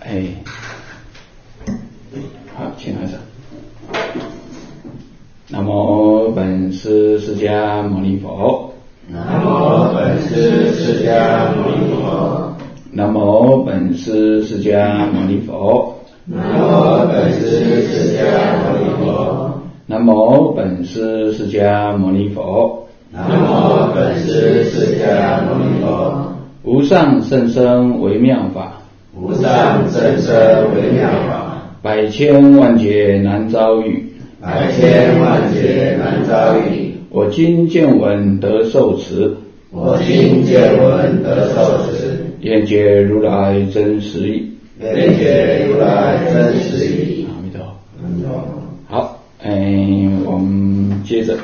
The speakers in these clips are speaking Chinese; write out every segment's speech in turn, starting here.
哎，好，请合掌。南无本师释迦牟尼佛。 南无本师释迦牟尼佛。 南无本师释迦牟尼佛。 南无本师释迦牟尼佛。 南无本师释迦牟尼佛。 南无本师释迦牟尼佛。 无上甚深微妙法， 无上甚深微妙法， 百千万劫难遭遇， 百千万劫难遭遇。 我今见闻得受持， 我今见闻得受持， 愿解如来真实义。 愿解如来真实义。 阿弥陀佛。 阿弥陀佛。 好，我们接着，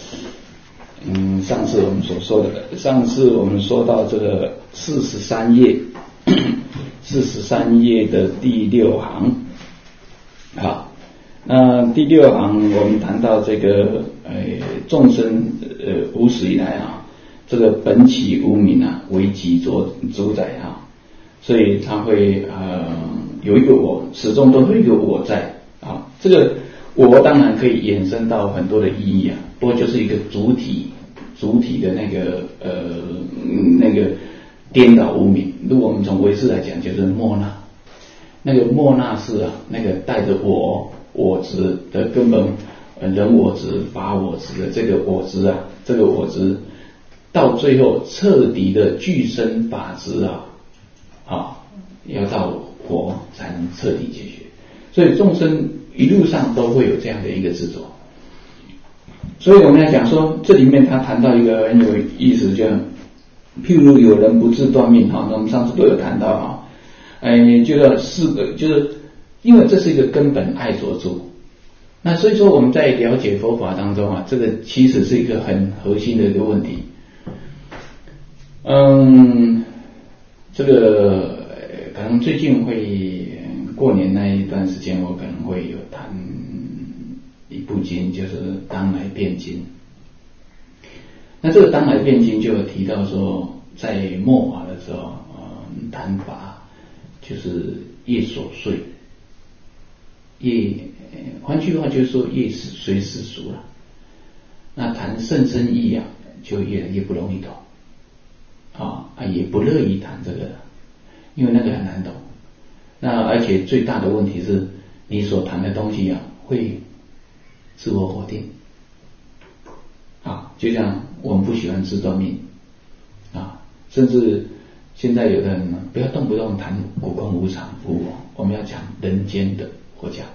上次我们所说的，上次我们说到这个43页，43页的第6行，好，那第6行我们谈到这个，众生无始以来啊，这个本起无明啊，为己主宰啊，所以它会有一个我，始终都有一个我在啊，这个我当然可以衍生到很多的意义啊，不过就是一个主体的那个颠倒无明。如果我们从唯识来讲，就是莫那，那个莫那是啊，那个带着我执的根本人我执、法我执的这个我执啊，这个我执到最后彻底的具身法执啊，要到佛才能彻底解决。所以众生一路上都会有这样的一个执着。所以我们要讲说，这里面他谈到一个很有意思，就譬如有人不自断命哈，那我们上次都有谈到哈，就是因为这是一个根本爱着住。那所以说我们在了解佛法当中啊，这个其实是一个很核心的一个问题。这个可能最近会过年那一段时间，我可能会有谈一部经，就是《当来辩经》。那这个《当来辩经》就有提到说，在末法的时候，谈法就是业所遂，换句话就是说业随世俗了。那谈甚深义啊，就越来越不容易懂也不乐意谈这个，因为那个很难懂。那而且最大的问题是，你所谈的东西啊，会自我否定就像我们不喜欢自断命甚至现在有的人呢，不要动不动谈苦空无常无我，我们要讲人间的佛教。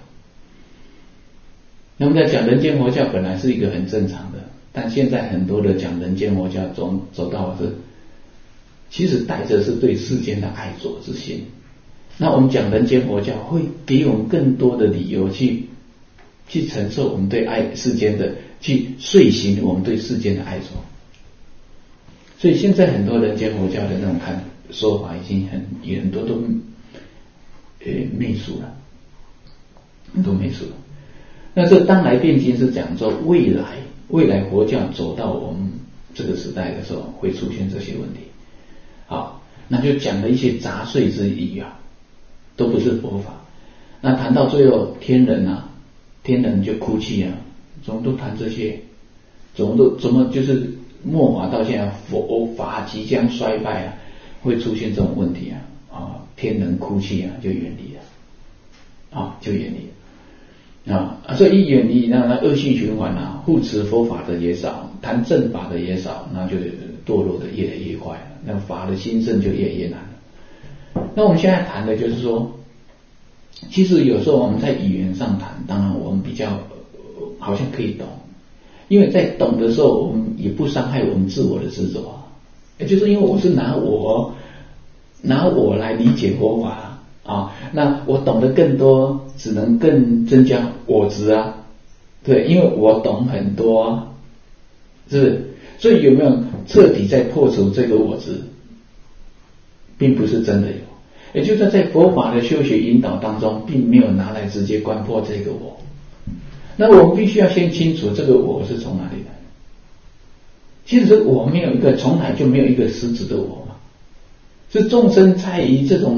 那么在讲人间佛教本来是一个很正常的，但现在很多的讲人间佛教走到是，其实带着是对世间的爱着之心。那我们讲人间佛教会给我们更多的理由去承受我们对爱世间的，去遂行我们对世间的爱着。所以现在很多人间佛教的那种说法已经很多都媚俗了，很多媚俗了。那这当来辩经是讲说未来佛教走到我们这个时代的时候会出现这些问题。好，那就讲了一些杂碎之意都不是佛法。那谈到最后天人就哭泣怎么都谈这些，怎么就是末法到现在佛法即将衰败会出现这种问题天人哭泣就远离了就远离了所以一远离，那恶性循环护持佛法的也少，谈正法的也少，那就堕落的越来越快了，那法的兴盛就越来越难了。那我们现在谈的就是说，其实有时候我们在语言上谈，当然我们比较好像可以懂，因为在懂的时候我们也不伤害我们自我的执着也就是因为我是拿我来理解佛法那我懂得更多，只能更增加我执对，因为我懂很多是不是？所以有没有彻底在破除这个我执，并不是真的有，也就是在佛法的修学引导当中，并没有拿来直接观破这个我。那我们必须要先清楚这个我是从哪里来的。其实这我没有一个，从来就没有一个实质的我嘛，是众生在于这种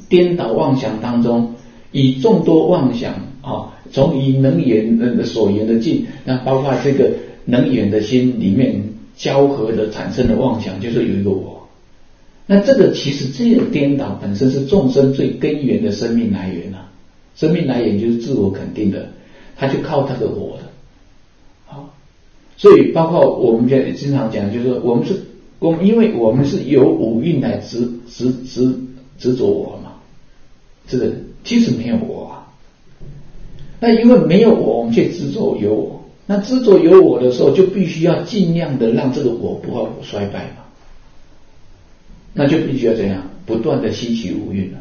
颠倒妄想当中，以众多妄想从以能言所言的境，那包括这个能言的心里面交合的产生的妄想，就是有一个我。那这个其实这个颠倒本身是众生最根源的生命来源啊，生命来源就是自我肯定的，他就靠这个我的。好，所以包括我们经常讲，就是说因为我们是由五蕴来执着我嘛，这个其实没有我啊。那因为没有我，我们却执着有我。那执着有我的时候，就必须要尽量的让这个我不要衰败嘛。那就必须要怎样？不断的吸取五蕴了。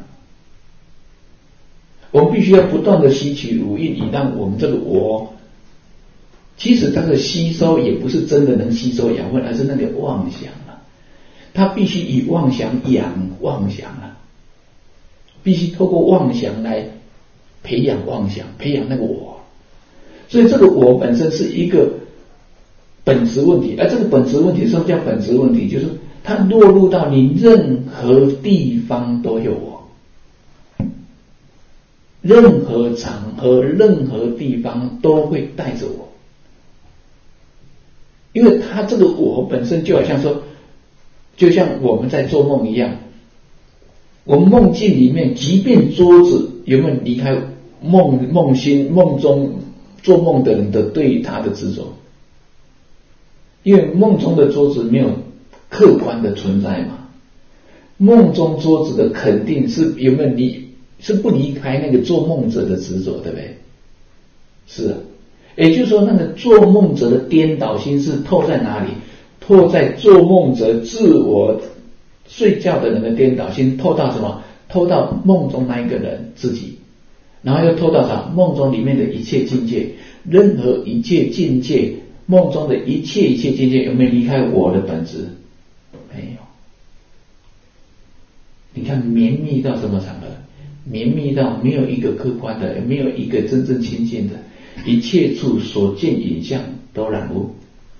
我们必须要不断的吸取五蕴，以让我们这个我，其实它的吸收也不是真的能吸收养分，而是那个妄想啊。它必须以妄想养妄想啊，必须透过妄想来培养妄想，培养那个我。所以这个我本身是一个本质问题，而这个本质问题，什么叫本质问题？就是它落入到你任何地方都有我，任何场合、任何地方都会带着我，因为它这个我本身就好像说，就像我们在做梦一样，我们梦境里面，即便桌子有没有离开梦心梦中做梦的人的对他的执着，因为梦中的桌子没有客观的存在嘛，梦中桌子的肯定是有没有是不离开那个做梦者的执着，对不对？是啊，也就是说那个做梦者的颠倒心是透在哪里？透在做梦者自我睡觉的人的颠倒心，透到什么？透到梦中那一个人自己，然后又透到啥？梦中里面的一切境界，任何一切境界，梦中的一切境界有没有离开我的本质？没有。你看绵密到什么场合？绵密到没有一个客观的，没有一个真正清净的，一切处所见影像都染污，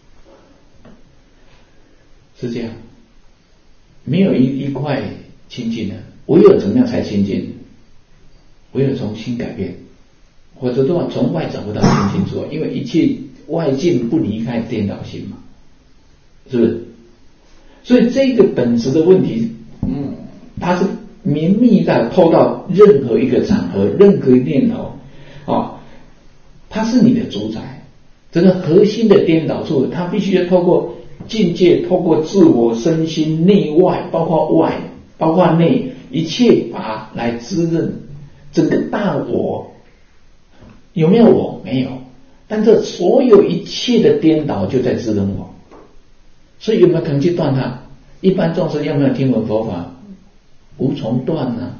是这样。没有一块清净的，唯有怎么样才清净？唯有从心改变，或者说从外找不到清净处，因为一切外境不离开颠倒心嘛，是不是？所以这个本质的问题，它是绵密到透到任何一个场合、任何一个念头它是你的主宰。这个核心的颠倒处，它必须要透过境界，透过自我身心内外，包括外，包括内，一切法来滋润整个大我。有没有我？没有，但这所有一切的颠倒就在滋润我。所以有没有可能去断它？一般众生有没有听闻佛法？无从断啊。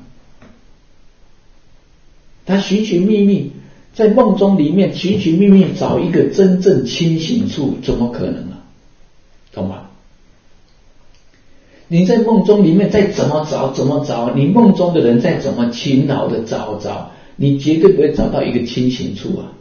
他寻寻觅觅，在梦中里面寻寻觅觅找一个真正清醒处，怎么可能啊？懂吗？你在梦中里面再怎么找，你梦中的人再怎么勤劳的找，你绝对不会找到一个清醒处啊，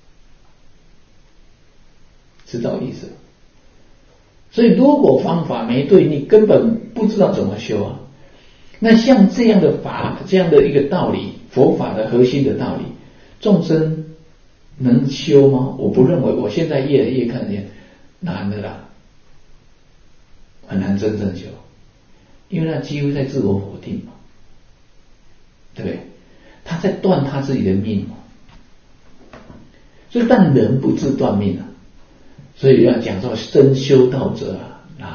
知道意思？所以如果方法没对，你根本不知道怎么修啊。那像这样的法，这样的一个道理，佛法的核心的道理，众生能修吗？我不认为。我现在越来越看见难的啦，很难真正修，因为他几乎在自我否定嘛，对不对？他在断他自己的命嘛。所以但人不自断命啊，所以要讲说真修道者难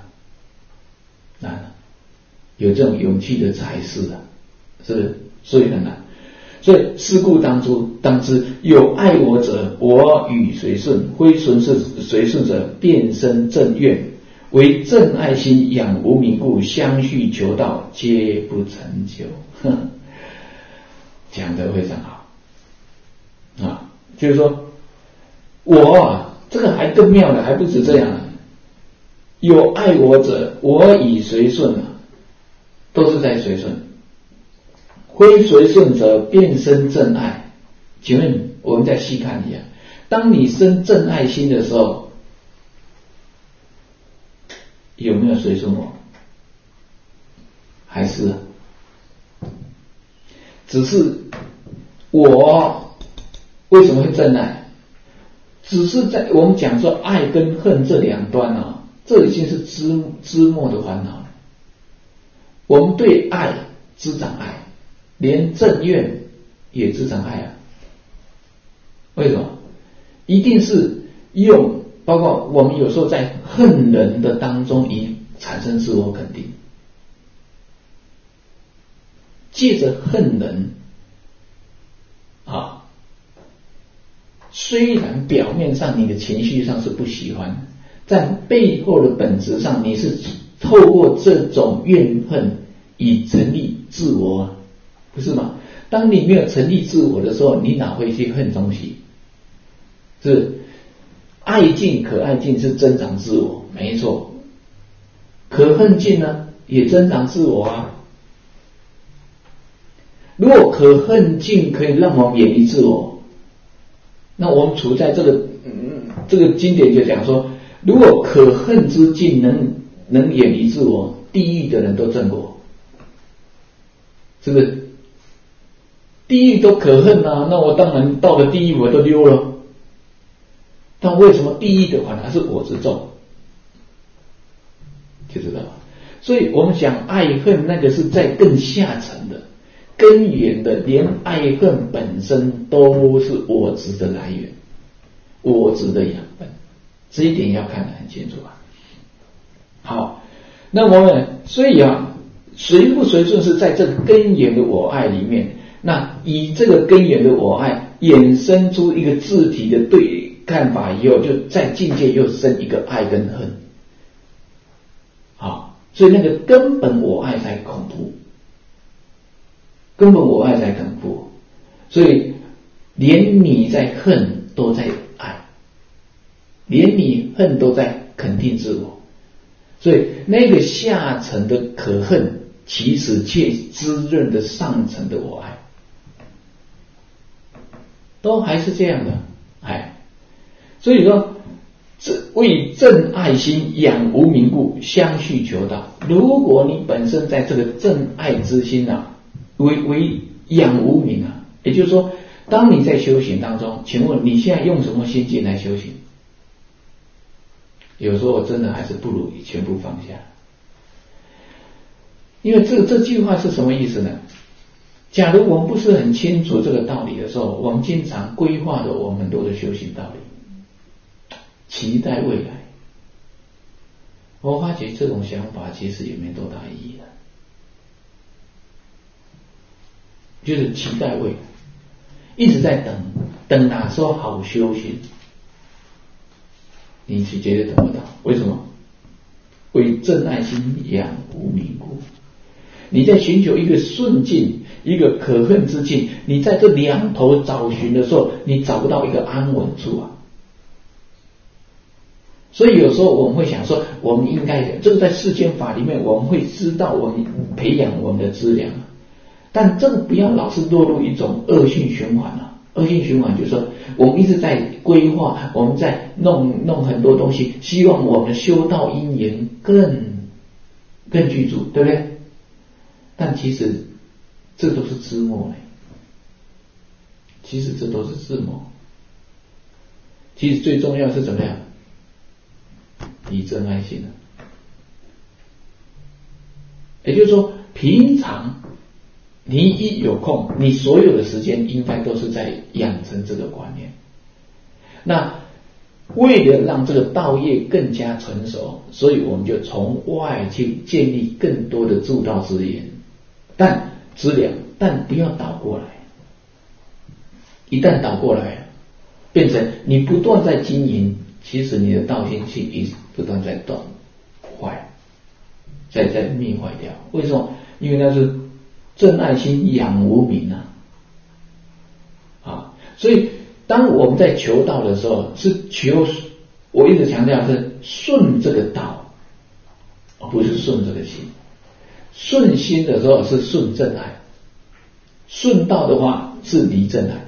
啊，有这种勇气的才是啊，是不是？所以很难。所以是故当知有爱我者，我与随顺；非随顺者，变生正愿。为正爱心养无明故，相续求道皆不成就。讲得非常好啊，就是说我这个还更妙了，还不止这样。有爱我者，我以随顺都是在随顺。非随顺者，变生正爱。请问我们再细看一下，当你生正爱心的时候，有没有随顺我？还是只是我为什么会真爱？只是在我们讲说爱跟恨这两端啊，这已经是枝末的烦恼了。我们对爱滋长爱，连正怨也滋长爱啊。为什么？一定是用，包括我们有时候在恨人的当中以产生自我肯定，借着恨人啊，虽然表面上你的情绪上是不喜欢，在背后的本质上你是透过这种怨恨以成立自我，不是吗？当你没有成立自我的时候，你哪会去恨东西？是爱尽可爱尽是增长自我，没错。可恨尽呢，也增长自我啊。如果可恨尽可以让我们远离自我，那我们处在这个经典就讲说，如果可恨之尽能远离自我，地狱的人都正果，是不是？地狱都可恨啊，那我当然到了地狱我都溜了。但为什么地狱的反而是我之重？就知道了。所以我们讲爱恨，那个是在更下层的根源的，连爱恨本身都是我执的来源，我执的养分，这一点要看得很清楚啊。好，那我们所以啊，随不随顺是在这个根源的我爱里面，那以这个根源的我爱衍生出一个自体的对看法以后，就在境界又生一个爱跟恨。好，所以那个根本我爱才恐怖，根本我爱才恐怖，所以连你在恨都在爱，连你恨都在肯定自我，所以那个下层的可恨其实却滋润的上层的我爱，都还是这样的。所以说为正爱心养无明故，相续求道。如果你本身在这个正爱之心啊，为养无明啊，也就是说当你在修行当中，请问你现在用什么心境来修行？有时候我真的还是不如全部放下。因为这句话是什么意思呢？假如我们不是很清楚这个道理的时候，我们经常规划了我们很多的修行道理，期待未来。我发觉这种想法其实也没多大意义的，就是期待未来，一直在等哪时候好修行，你是绝对等不到。为什么？为正爱心养无明故。你在寻求一个顺境，一个可恨之境，你在这两头找寻的时候，你找不到一个安稳处啊。所以有时候我们会想说，我们应该这个在世间法里面，我们会知道我们培养我们的资粮，但这个不要老是落入一种恶性循环啊。恶性循环就是说，我们一直在规划，我们在弄很多东西，希望我们修道因缘更具足，对不对？但其实这都是枝末呢，其实这都是枝末。其实最重要是怎么样？以真爱心啊。也就是说，平常你一有空，你所有的时间应该都是在养成这个观念。那为了让这个道业更加成熟，所以我们就从外去建立更多的助道资源，资粮，但不要倒过来。一旦倒过来，变成你不断在经营，其实你的道心气一直不断在断坏，在灭坏掉。为什么？因为那是正爱心养无明啊。所以当我们在求道的时候，是求，我一直强调是顺这个道，而不是顺这个心。顺心的时候是顺正爱，顺道的话是离正爱，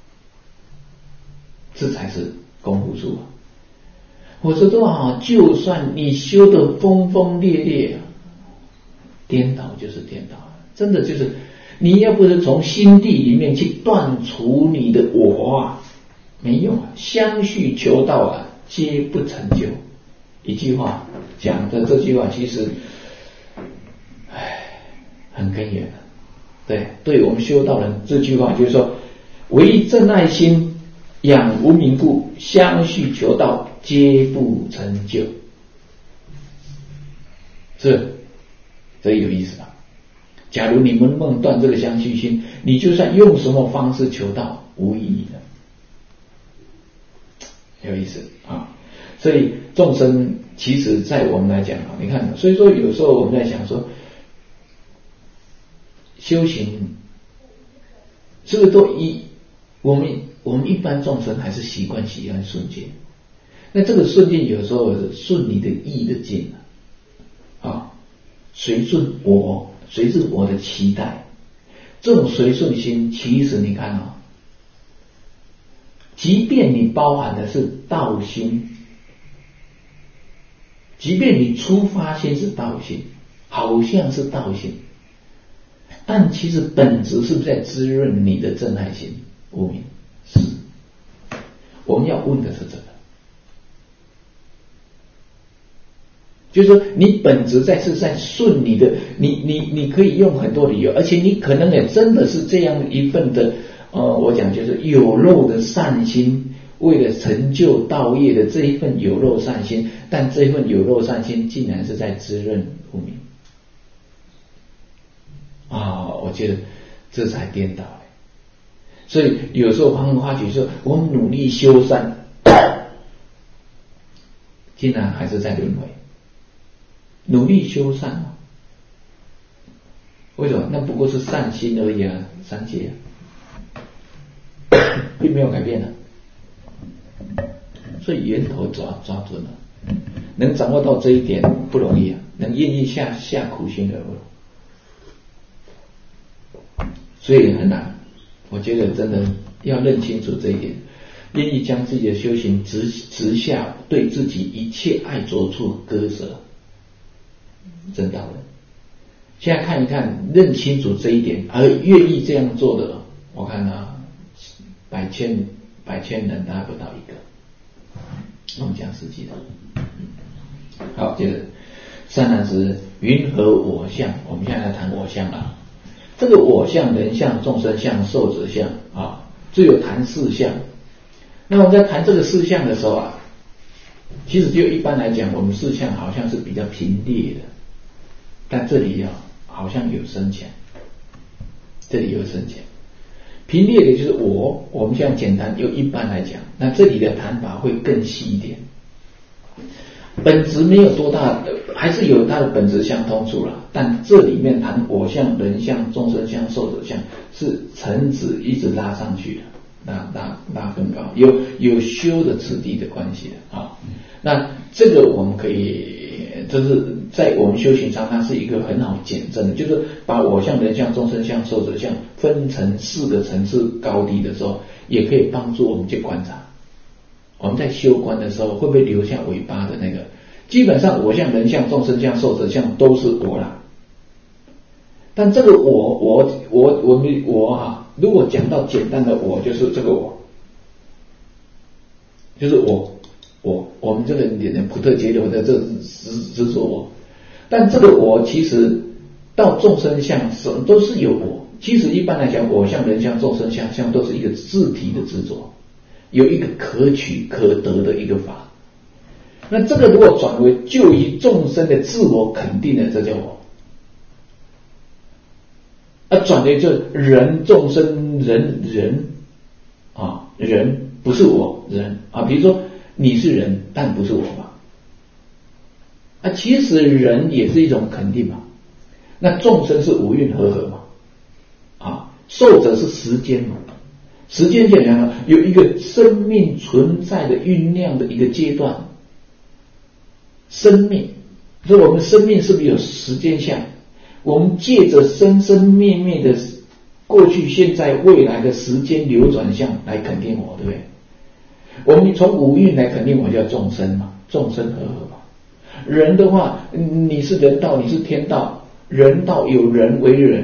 这才是功夫处啊。我说的话，就算你修得轰轰烈烈，颠倒就是颠倒，真的就是你要不是从心地里面去断除你的我啊，没用啊，相续求道啊，皆不成就。一句话讲的这句话，其实，很根源的。对我们修道人这句话就是说，唯正爱心，养无明故，相续求道，皆不成就。这有意思吧？假如你们能断这个相续心，你就算用什么方式求道，无意义的。有意思啊！所以众生其实在我们来讲啊，你看，所以说有时候我们在想说，修行是不是都我们一般众生还是习惯喜欢顺境？那这个顺境有时候是顺你的意的境啊，随顺我的期待，这种随顺心，其实你看啊，即便你包含的是道心，即便你出发心是道心，好像是道心，但其实本质是不是在滋润你的正爱心？无明是。我们要问的是这个，就是说你本质是在顺你的，你可以用很多理由，而且你可能也真的是这样一份的我讲就是有漏的善心，为了成就道业的这一份有漏善心，但这一份有漏善心竟然是在滋润无明我觉得这才颠倒。所以有时候黄文化觉说，我们努力修善，竟然还是在轮回。努力修善为什么？那不过是善心而已啊，三界并没有改变所以源头抓准了，能掌握到这一点不容易能愿意下苦心的不容易，所以很难。我觉得真的要认清楚这一点，愿意将自己的修行直下对自己一切爱着处割舍，真道人。现在看一看，认清楚这一点而愿意这样做的，我看百千人大概不到一个。我们讲实际的。好，接着善男子，云何我相？我们现在来谈我相了。这个我相、人相、众生相、寿者相只有谈四相。那我们在谈这个四相的时候其实就一般来讲，我们四相好像是比较平列的，但这里好像有深浅，这里有深浅。平列的就是我们现在简单又一般来讲，那这里的谈法会更细一点。本质没有多大的，还是有它的本质相通处了，但这里面谈我相、人相、众生相、寿者相是层次一直拉上去的，拉更高，有修的次第的关系的那这个我们可以，就是在我们修行上，它是一个很好检证的，就是把我相、人相、众生相、寿者相分成4个层次高低的时候，也可以帮助我们去观察。我们在修观的时候会不会留下尾巴的那个？基本上我相、人相、众生相、寿者相都是我啦。但这个我如果讲到简单的我，就是这个我，就是我们这个人普特结流的这执着我。但这个我其实到众生相都是有我。其实一般来讲，我相、人相、众生相都是一个自体的执着。有一个可取可得的一个法，那这个如果转为就于众生的自我肯定的，这叫我。转为就人众生人不是我人比如说你是人，但不是我嘛。其实人也是一种肯定嘛。那众生是五蕴和合嘛。寿者是时间嘛。时间讲讲有一个生命存在的酝酿的一个阶段，生命，所以我们生命是不是有时间相？我们借着生生灭灭的过去、现在、未来的时间流转相来肯定我，对不对？我们从五蕴来肯定我叫众生嘛，众生和合嘛。人的话，你是人道，你是天道，人道有人为人，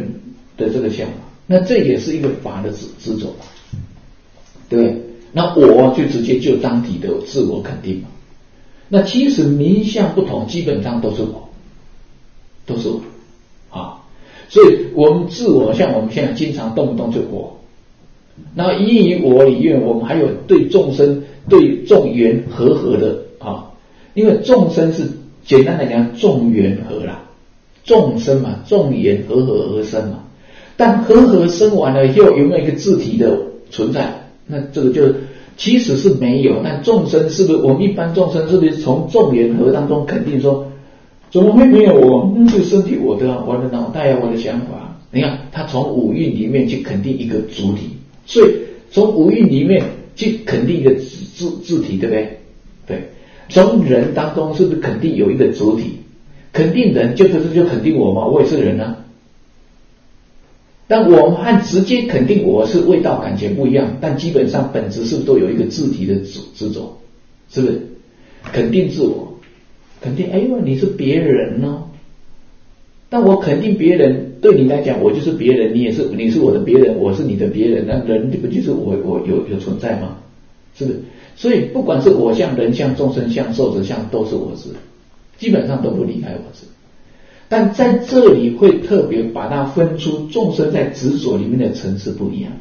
的这个相嘛，那这也是一个法的执着嘛，对不对？那我就直接就当体的自我肯定嘛。那其实名相不同，基本上都是我，都是我啊。所以我们自我，像我们现在经常动不动就我，那依于我里面，我们还有对众生、对众缘和合的啊。因为众生是简单来讲，众缘和啦，众生嘛，众缘和合而生嘛。但和合生完了以后，有没有一个自体的存在？那这个就其实是没有。那众生是不是我们一般众生是不是从众缘和当中肯定说，怎么会没有我？这个身体我的啊，我的脑袋啊，我的想法。你看他从五蕴里面去肯定一个主体，所以从五蕴里面去肯定一个自体，对不对？对。从人当中是不是肯定有一个主体？肯定人就肯定我嘛，我也是人啊。但我们和直接肯定我是味道感觉不一样，但基本上本质是不是都有一个自体的执着？是不是？肯定自我，肯定你是别人哦。但我肯定别人，对你来讲我就是别人，你是我的别人，我是你的别人，那人不就是我有存在吗？是不是？所以不管是我相、人相、众生相、寿者相，都是我执，基本上都不离开我执。但在这里会特别把它分出众生在执着里面的层次不一样。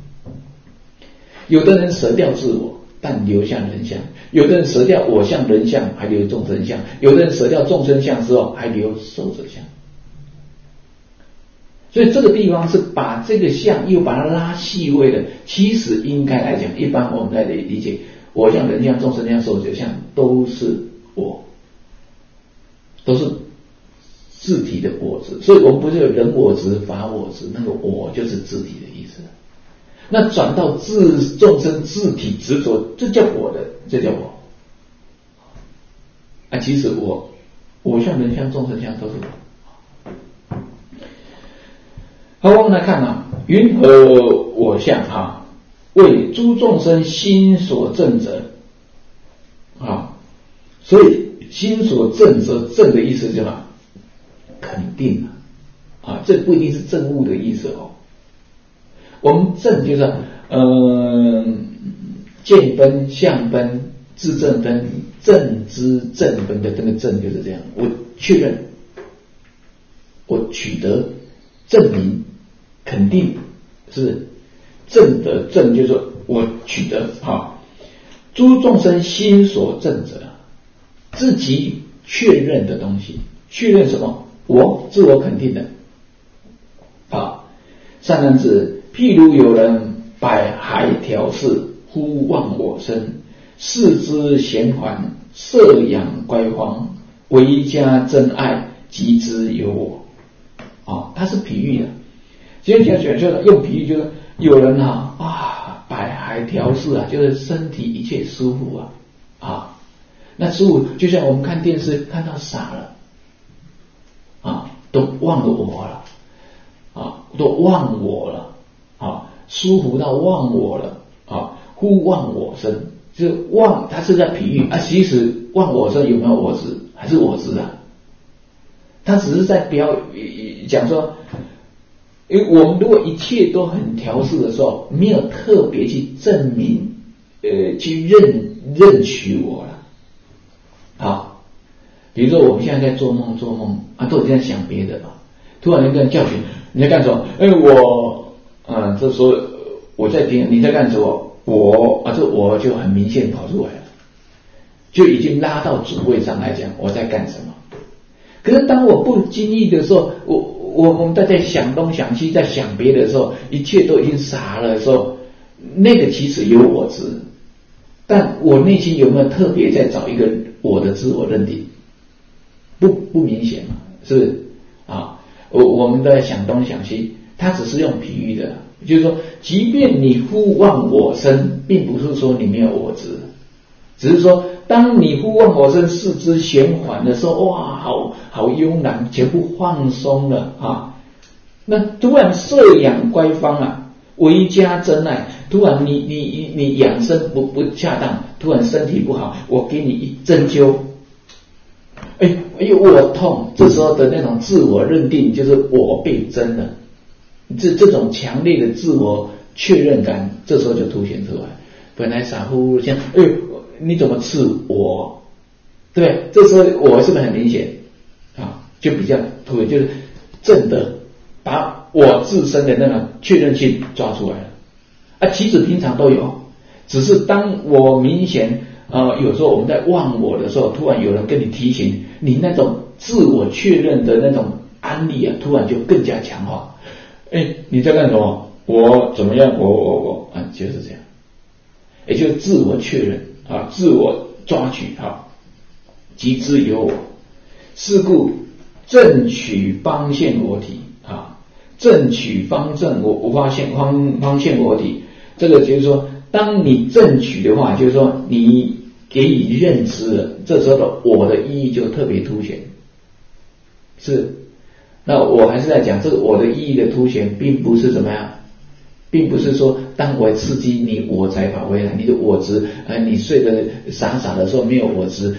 有的人舍掉自我，但留下人相；有的人舍掉我相、人相，还留众生相；有的人舍掉众生相之后，还留寿者相。所以这个地方是把这个相又把它拉细微的。其实应该来讲，一般我们来理解，我相、人相、众生相、寿者相都是我，都是自体的我执。所以我们不是有人我执、法我执，那个我就是自体的意思。那转到众生自体执着，这叫我的，这叫我啊。其实我相、人相、众生相都是我。好，我们来看啊，云何我相啊，为诸众生心所证者啊。所以心所证者，证的意思就是肯定啊，这不一定是证物的意思哦。我们证就是见分、相分、自证分、证之证分的这个证就是这样。我确认，我取得证明。肯定是证的证，就是说我取得诸众生心所证者，自己确认的东西。确认什么？我自我肯定的。善男子，譬如有人百骸调饰，忽忘我身，视之闲缓，摄养乖荒，唯加真爱，即知有我。它是比喻的。今天就是用比喻，就是有人百骸调饰就是身体一切舒服那舒服就像我们看电视看到傻了都忘了我了都忘我了舒服到忘我了忽忘我身，就是忘，它是在比喻其实忘我身有没有我执？还是我执它只是在讲说。因为我们如果一切都很调适的时候，没有特别去证明，去认取我了。比如说我们现在在做梦都已经在想别的了，突然一个人叫醒，你在干什么？这时候我在听你在干什么？这我就很明显跑出来了，就已经拉到主位上来讲我在干什么。可是当我不经意的时候，我们在想东想西，在想别的时候，一切都已经傻了的时候，那个其实有我执，但我内心有没有特别在找一个我的自我认定？不明显嘛，是不是我们在想东想西，它只是用比喻的，就是说，即便你忽忘我身，并不是说你没有我执，只是说当你忽忘我身，视之闲缓的时候，哇，好慵懒，全部放松了那突然摄养乖方唯加真爱，突然你养生不恰当，突然身体不好，我给你一针灸，我痛，这时候的那种自我认定就是我被针了， 这种强烈的自我确认感，这时候就凸显出来。本来傻乎乎像，你怎么刺我？对不对？这时候我是不是很明显啊？就比较突显，就是正的把我自身的那个确认性抓出来了。啊，其实平常都有，只是当我明显有时候我们在忘我的时候，突然有人跟你提醒，你那种自我确认的那种安利啊，突然就更加强化。你在干什么？我怎么样？我就是这样，也就是自我确认啊，自我抓取啊，即知有我。是故正取方现我体啊，正取方正我方现我体。这个就是说，当你正取的话，就是说你给予认知了，这时候的我的意义就特别凸显。是，那我还是在讲这个我的意义的凸显，并不是怎么样，并不是说当我刺激你，我才跑回来，你的我执，你睡得傻傻的时候没有我执，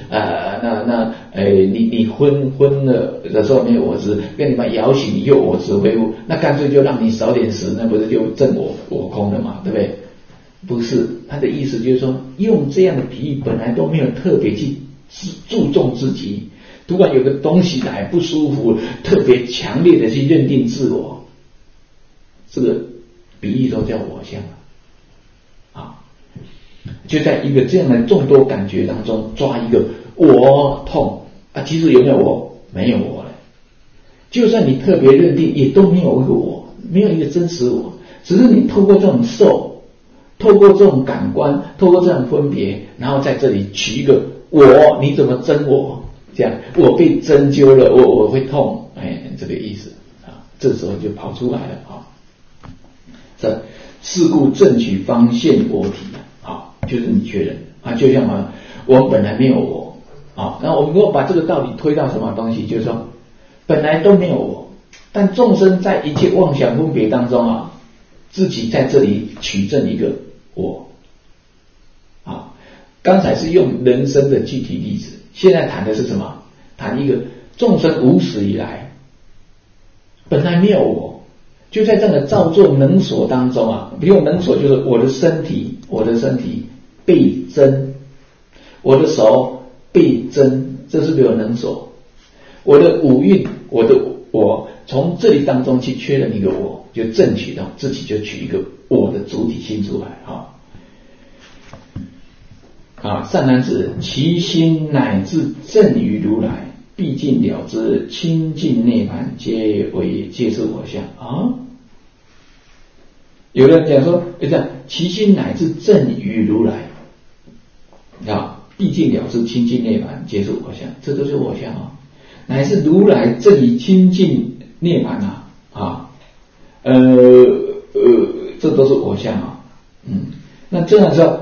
你昏了的时候没有我执，跟你们摇醒你又我执恢复，那干脆就让你少点食，那不是就正我空了嘛，对不对？不是，他的意思就是说，用这样的比喻本来都没有特别去注重自己，突然有个东西来不舒服，特别强烈的去认定自我，这个比喻都叫我相啊，就在一个这样的众多感觉当中抓一个我痛啊，其实有没有我？没有我了。就算你特别认定，也都没有一个我，没有一个真实我，只是你透过这种受，透过这种感官，透过这种分别，然后在这里取一个我，你怎么真我？这样我被针灸了，我会痛，这个意思啊，这时候就跑出来了啊。这是故正取方现我体啊，就是你确认啊，就像我们本来没有我啊，那我们如果把这个道理推到什么东西，就是说本来都没有我，但众生在一切妄想分别当中啊，自己在这里取证一个我啊。刚才是用人生的具体例子，现在谈的是什么？谈一个众生无始以来本来没有我，就在这个造作能所当中啊，比如能所就是我的身体被针，我的手被针，这是比如能所，我的五蕴，我从这里当中去确认一个我，就正取到自己就取一个我的主体性出来善男子，其心乃至正于如来，毕竟了知清净涅槃，皆是我相啊。有人讲说，这样其心乃至正于如来啊，毕竟了知清净涅槃，皆是我相，这都是我相啊。乃是如来正于清净涅槃这都是我相啊。那这样说，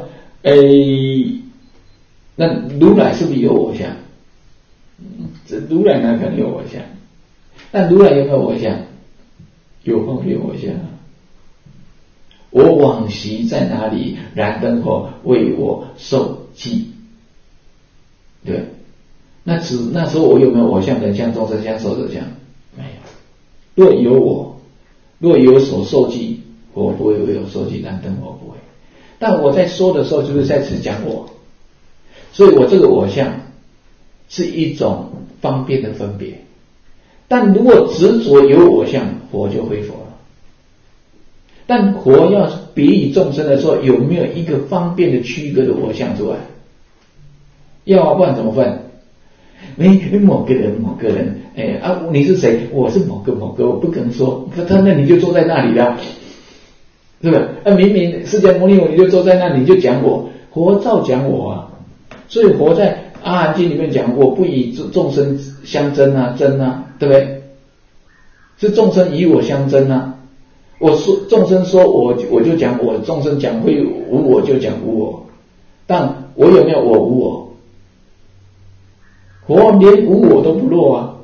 那如来是不是有我相？这如来哪可能有我相？那如来有没有我相？有方便我相啊。我往昔在哪里？燃灯火为我受记，对。那时候我有没有我相？人相、众生相、寿者相？没有。若有我，若有所受记，我不会为我受记，燃灯火不会。但我在说的时候，就是在此讲我。所以我这个我相是一种方便的分别，但如果执着有我相，佛就非佛了。但佛要别于众生的时候，有没有一个方便的区隔的我相出来？要不然怎么分？某个人，你是谁？我是某个，我不可能说，那你就坐在那里了，是不是？明明释迦牟尼佛你就坐在那里，你就讲我，佛照讲我啊。所以佛在阿含经里面讲，我不以众生相争啊，争啊，对不对？是众生以我相争啊。我说众生说我就讲我，众生讲会无我就讲无我，但我有没有我无我？佛连无我都不落啊。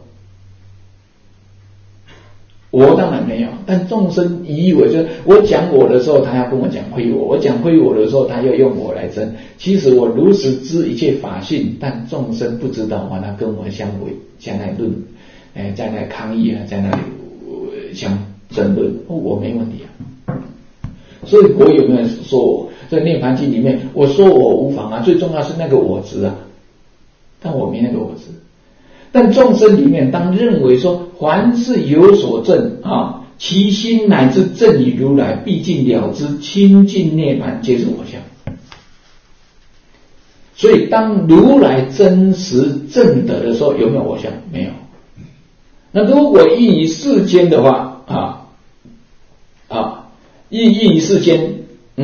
我当然没有，但众生以为就是我讲我的时候，他要跟我讲非我；我讲非我的时候，他要用我来争。其实我如实知一切法性，但众生不知道，他跟我相违，在那论，在那抗议啊，在那里整顿，我没问题啊。所以我有没有说我在涅槃经里面我说我无妨啊，最重要是那个我执啊，但我没那个我执。但众生里面当认为说凡是有所证啊，其心乃至证于如来，毕竟了知清净涅槃皆是我相。所以当如来真实证得的时候，有没有我相？没有。那如果依于世间的话依于世间，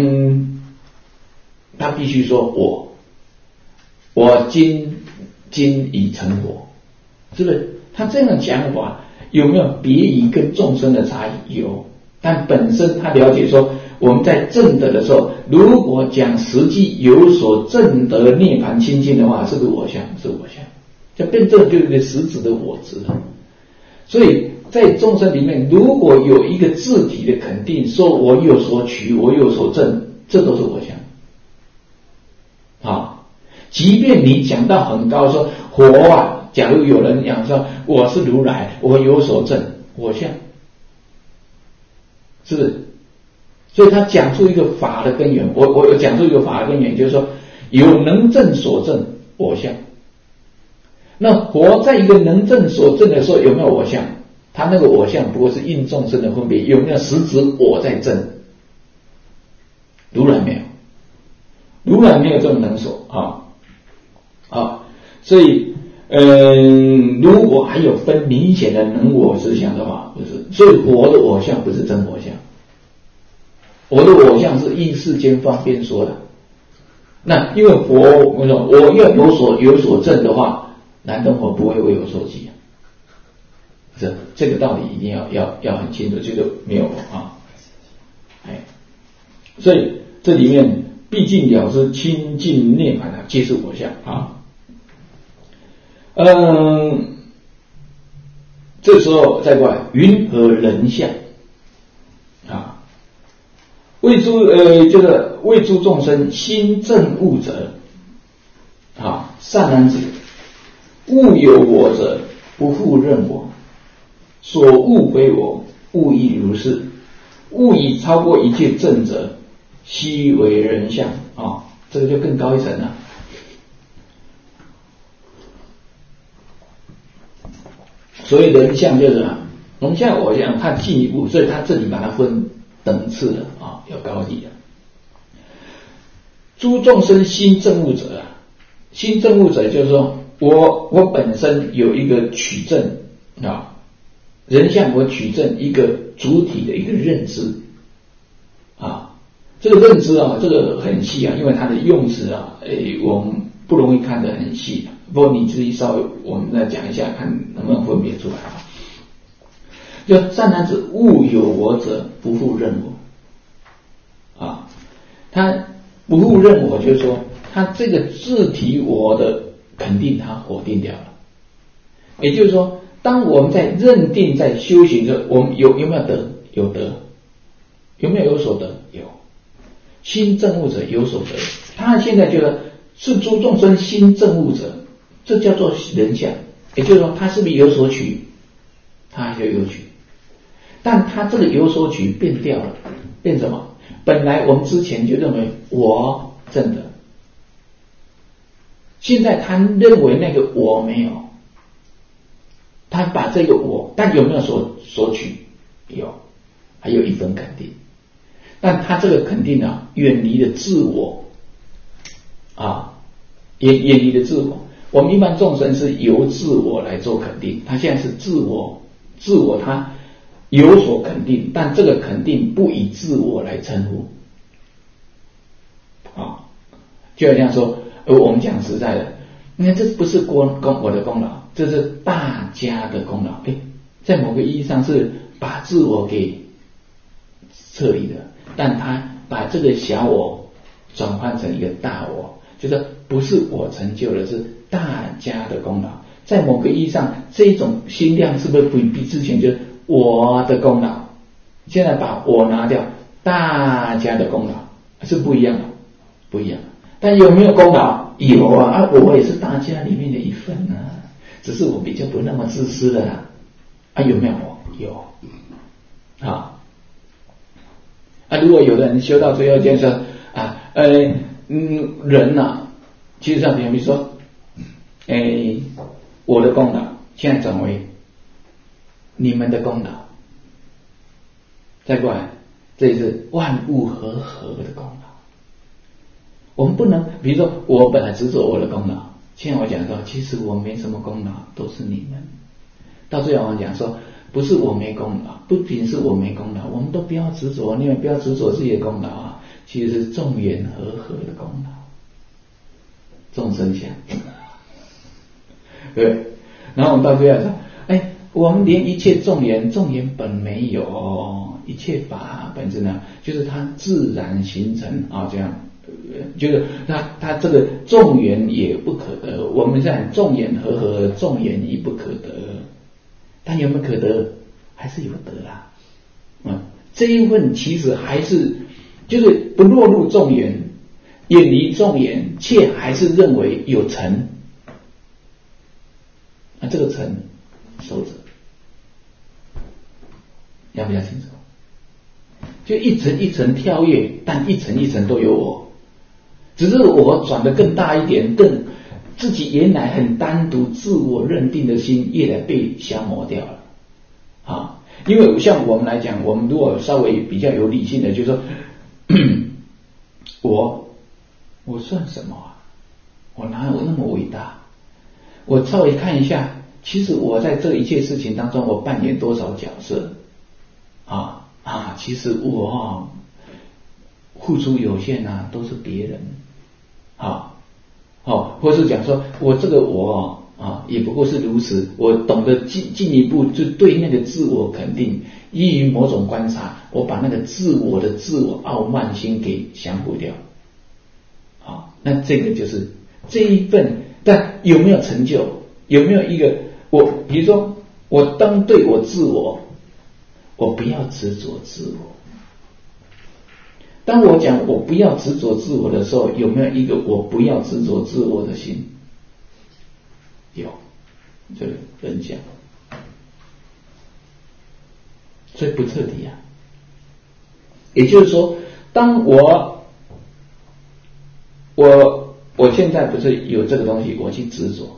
他必须说我今已成佛，是不是？他这样的讲法有没有别于跟众生的差异？有，但本身他了解说，我们在证得的时候，如果讲实际有所证得涅槃清净的话，是不是我相？是我相，就变成就是一个实质的我执了。所以在众生里面，如果有一个自体的肯定，说我有所取，我有所证，这都是我相。即便你讲到很高，说佛啊，假如有人讲说我是如来，我有所证，我相，是不是？所以他讲出一个法的根源，我有讲出一个法的根源，就是说有能证所证我相。那佛在一个能证所证的时候，有没有我相？他那个我相不过是应众生的分别，有没有实质我在证？如来没有，如来没有这种能所所以如果还有分明显的能我之相的话，不是。所以佛的我相不是真我相，我的我相是依世间方便说的。那因为佛我要有所证的话，难道我不会为有所记？这个道理一定要很清楚，这个没有所以这里面毕竟了知清净涅槃皆是我相这时候再过来云何人相为诸就是为诸众生心证悟者善男子，悟有我者，不复任我，所悟非我，悟亦如是，悟已超过一切证者，悉为人相这个就更高一层了。所以人相就是人相我相，它进一步，所以它这里把它分等次的要高低的。诸众生心证悟者心证悟者就是说我本身有一个取证人相，我取证一个主体的一个认知这个认知这个很细因为它的用词我们不容易看得很细，不过你自己稍微我们再讲一下，看能不能分别出来就善男子悟有我者，不复任我他不复任我，就是说他这个自体我的肯定他否定掉了。也就是说，当我们在认定在修行的时候，我们有没有得？有得。有没有所得？有。心证悟者有所得，他现在觉得是诸众生心证悟者，这叫做人相。也就是说，他是不是有所取？他还是有取，但他这个有所取变掉了，变什么？本来我们之前就认为我证的，现在他认为那个我没有，他把这个我，但有没有所取？有，还有一分肯定。但他这个肯定远离了自我远离了自我。我们一般众生是由自我来做肯定，他现在是自我他有所肯定，但这个肯定不以自我来称呼就好像说我们讲实在的，你看这不是我的功劳，这是大家的功劳。在某个意义上是把自我给撤离的，但他把这个小我转换成一个大我，就是不是我成就的，是大家的功劳。在某个意义上，这种心量是不是比之前就是我的功劳？现在把我拿掉，大家的功劳是不一样的，不一样。但有没有功劳？有我也是大家里面的一份只是我比较不那么自私的有没有？有。 好如果有的人修到最后就是人其实比如说我的功劳现在转为你们的功劳，再过来这是万物和合的功劳。我们不能比如说我本来执着我的功劳，现在我讲说其实我没什么功劳，都是你们。到最后我讲说不是我没功劳，不仅是我没功劳，我们都不要执着，你们不要执着自己的功劳其实是众缘和合的功劳，众生相对。然后我们到最后说我们连一切众缘本没有，一切法本质呢就是它自然形成这样就是它这个众缘也不可得，我们讲众缘和合，众缘亦不可得，但有没有可得？还是有得啦。这一份其实还是就是不落入众缘，远离众缘，却还是认为有成。这个成守着，要不要清楚？就一层一层跳跃，但一层一层都有我，只是我转得更大一点，更自己原来很单独自我认定的心越来被消磨掉了因为像我们来讲，我们如果稍微比较有理性的，就是说我算什么我哪有那么伟大？我稍微看一下，其实我在这一切事情当中，我扮演多少角色其实我付出有限都是别人或是讲说我这个我也不过是如此，我懂得进一步就对那个自我肯定，依于某种观察，我把那个自我傲慢心给降服掉那这个就是这一份。但有没有成就？有没有一个比如说我当对我自我，我不要执着自我。当我讲我不要执着自我的时候，有没有一个我不要执着自我的心？有，这个人相，所以不彻底也就是说，当我现在不是有这个东西，我去执着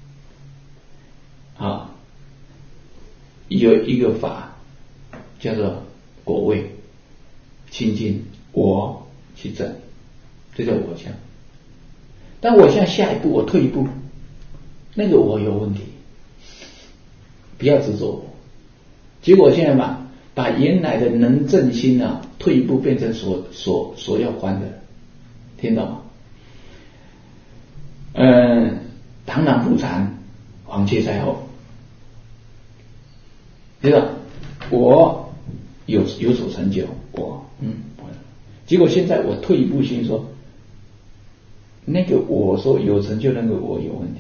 有一个法叫做果位清净，我去证，这叫我相。但我现在下一步我退一步，那个我有问题，不要执着我。结果现在把原来的能证心退一步变成所要还的，听懂吗？螳螂捕蝉，黄雀在后，对吧？我有所成就，结果现在我退一步心说，那个我说有成就，那个我有问题。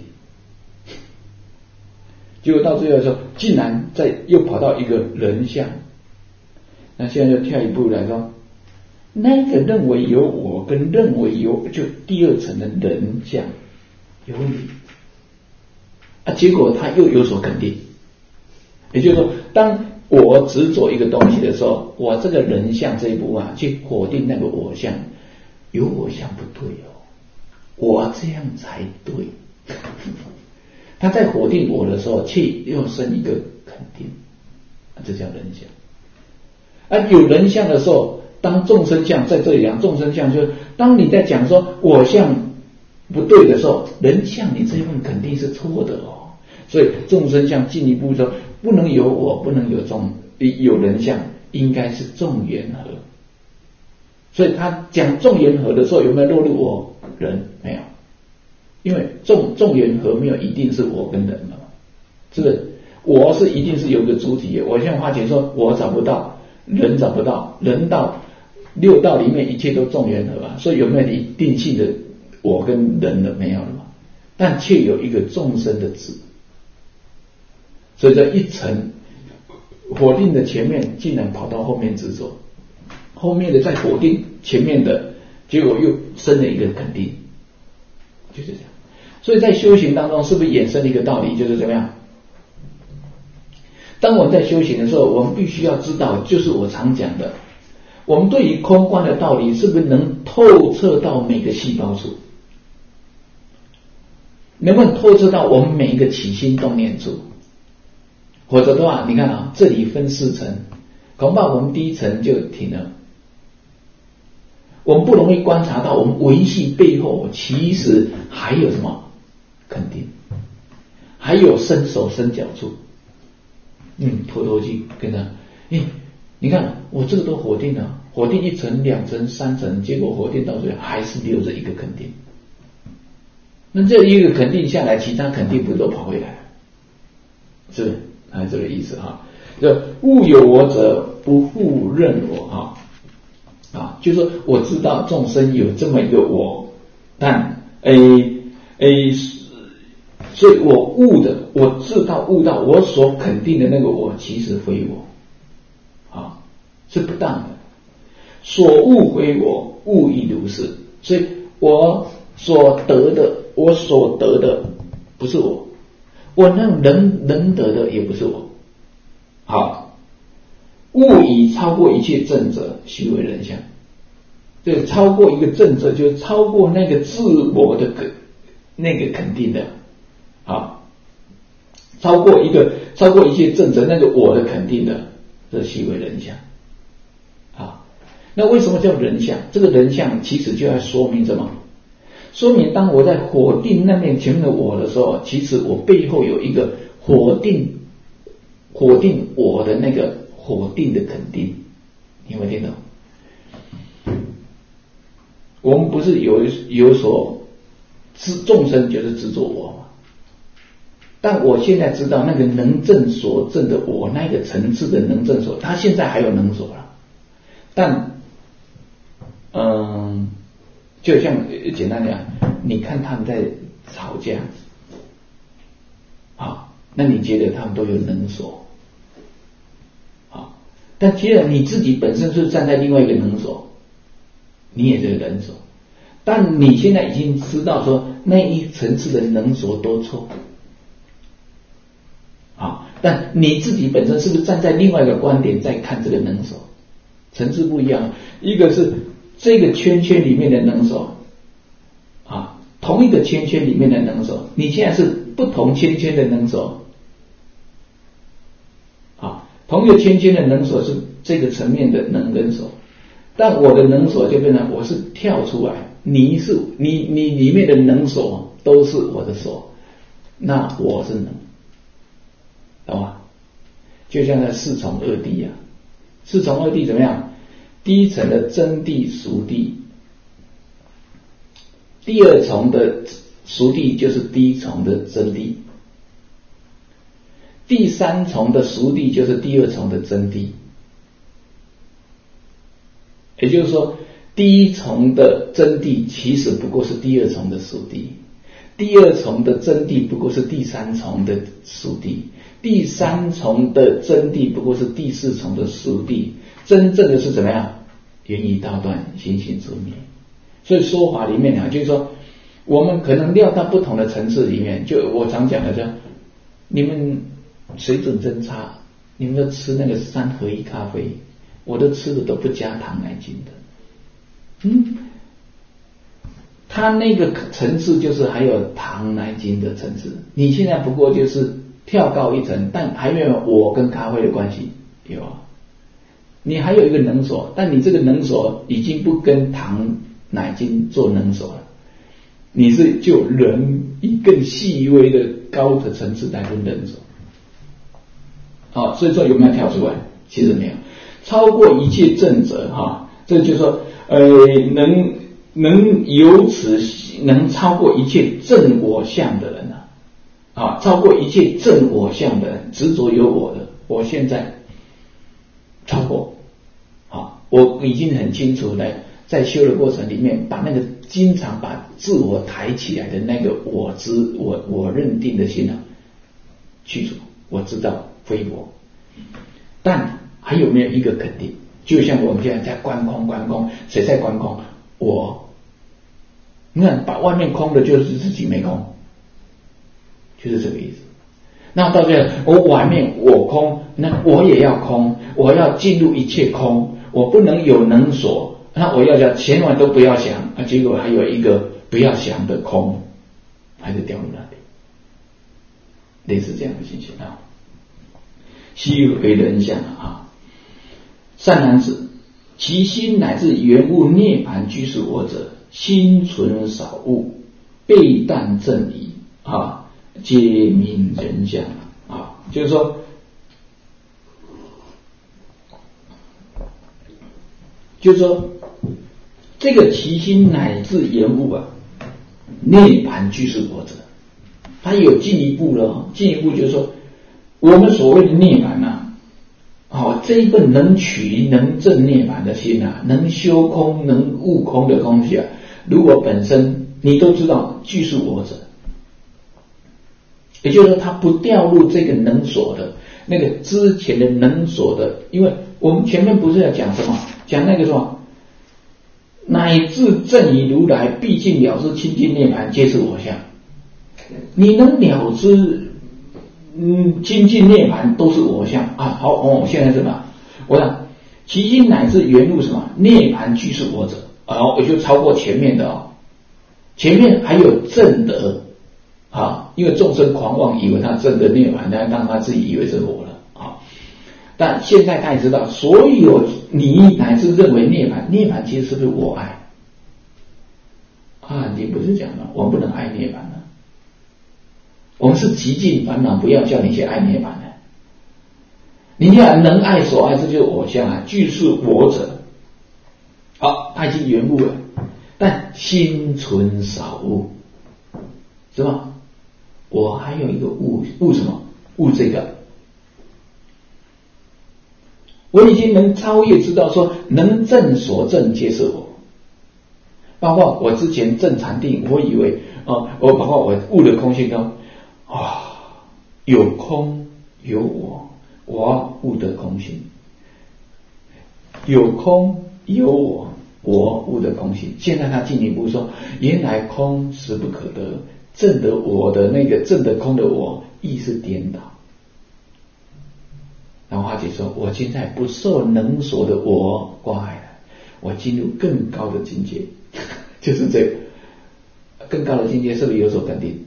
结果到最后的时候，竟然又跑到一个人相，那现在就跳一步来说，那个认为有我跟认为有就第二层的人相有问题结果他又有所肯定。也就是说，当我执着一个东西的时候，我这个人相这一步去否定那个我相，有我相不对我这样才对。他在否定我的时候，却又生一个肯定，这叫人相。有人相的时候，当众生相在这里讲，众生相就是当你在讲说我相不对的时候，人相你这一份肯定是错的所以众生相进一步说，不能有我，不能有人相，应该是众缘合。所以他讲众缘合的时候，有没有落入我人？没有，因为众缘合没有一定是我跟人的，是不是？我是一定是有一个主体的。我现在花钱说我找不到，人找不到，人道六道里面一切都众缘合所以有没有一定性的我跟人的？没有了嘛。但却有一个众生的质。所以这一层否定的前面竟然跑到后面执着，后面的再否定前面的，结果又生了一个肯定，就是这样。所以在修行当中是不是衍生了一个道理，就是怎么样？ 当我们在修行的时候，我们必须要知道，就是我常讲的，我们对于空观的道理是不是能透彻到每个细胞处，能不能透彻到我们每一个起心动念处？否则的话，你看啊，这里分4层，恐怕我们第1层就停了。我们不容易观察到我们维系背后其实还有什么肯定，还有身手身脚处。陀罗记跟他，你看我这个都否定了，否定1层、2层、3层，结果否定到最后还是留着一个肯定。那这一个肯定下来，其他肯定不都跑回来了？是不是？这个意思哈。就物有我者，不复任我就是说我知道众生有这么一个我，但所以我知道悟到我所肯定的那个我其实非我，是不当的。所悟非我，悟亦如是。所以我所得的不是我，我能得的也不是我。好，悟以超过一切正者，虚为人相。对，超过一个正者，就是超过那个自我的那个肯定的，超过一切正者那个我的肯定的，这虚为人相。那为什么叫人相？这个人相其实就要说明什么？说明当我在否定那面前面的我的时候，其实我背后有一个否定我的那个否定的肯定。你有没有听懂？我们不是有所众生就是执着我嘛？但我现在知道那个能证所证的我，那个层次的能证所，他现在还有能所了，但就像简单讲，你看他们在吵架，那你觉得他们都有能所，但其实你自己本身是站在另外一个能所，你也是能所，但你现在已经知道说那一层次的能所多错，但你自己本身是不是站在另外一个观点在看这个能所，层次不一样，一个是这个圈圈里面的能所，同一个圈圈里面的能所，你现在是不同圈圈的能所，同一个圈圈的能所是这个层面的能跟所，但我的能所就变成我是跳出来，你里面的能所都是我的所，那我是能，懂吗？就像那4重2谛4重2谛怎么样？第1层的真谛俗谛，第2重的俗谛就是第1重的真谛，第3重的俗谛就是第2重的真谛。也就是说，第1重的真谛其实不过是第2重的俗谛，第2重的真谛不过是第3重的俗谛，第3重的真谛不过是第4重的俗谛。真正的是怎么样？缘以道断，心性自灭。所以说法里面就是说，我们可能料到不同的层次里面，就我常讲的，你们水准真差，你们都吃那个3合1咖啡，我都吃的都不加糖奶精的。他那个层次就是还有糖奶精的层次，你现在不过就是跳高一层，但还没有我跟咖啡的关系，有你还有一个能所，但你这个能所已经不跟糖奶精做能所了，你是就人以更细微的高的层次来跟能所。所以说有没有跳出来？其实没有。超过一切正者这就是说能由此能超过一切正我相的人超过一切正我相的人，执着有我的，我现在超过，我已经很清楚的在修的过程里面，把那个经常把自我抬起来的那个我认定的心去除，我知道非我，但还有没有一个肯定？就像我们现在在观空，谁在观空？我，你看把外面空的就是自己没空，就是这个意思。 那到这我外面我空，那我也要空，我要进入一切空，我不能有能所，那我要讲千万都不要想啊，结果还有一个不要想的空，还是掉入那里，类似这样的情形啊。悉为人相啊，善男子，其心乃至圆悟涅盘居是我者，心存少悟，背淡正理啊，皆名人相啊。就是说，这个其心乃至圆悟啊，涅盘居是我者，他有进一步了，进一步就是说，我们所谓的涅盘啊，这一份能取能证涅盘的心啊，能修空能悟空的东西啊，如果本身你都知道具是我者，也就是说他不掉入这个能所的那个之前的能所的，因为我们前面不是要讲什么，讲那个什么乃至正以如来毕竟了知清净涅盘皆是我相，你能了知清净涅盘都是我相啊。好现在什么？我想其心乃至圆入什么涅盘居是我者我就超过前面的前面还有正德因为众生狂妄以为他正的涅盘，让他自己以为是我了但现在他也知道，所有你乃至认为涅盘其实是不是我爱你不是讲了我们不能爱涅盘了，我们是极尽烦恼，不要叫你去爱涅盘的。你要能爱所爱，这就是我相具是我者。好，他已经圆悟了，但心存少悟，是吧？我还有一个悟什么？悟这个。我已经能超越，知道说能证所证皆是我。包括我之前证禅定，我以为包括我悟的空性中有空有我悟的空性，有空有我悟的空性。现在他进一步说，原来空实不可得，证得我的那个证得空的我意识颠倒。然后华姐说，我现在不受能所的我挂碍了，我进入更高的境界，就是这个更高的境界是不是有所肯定？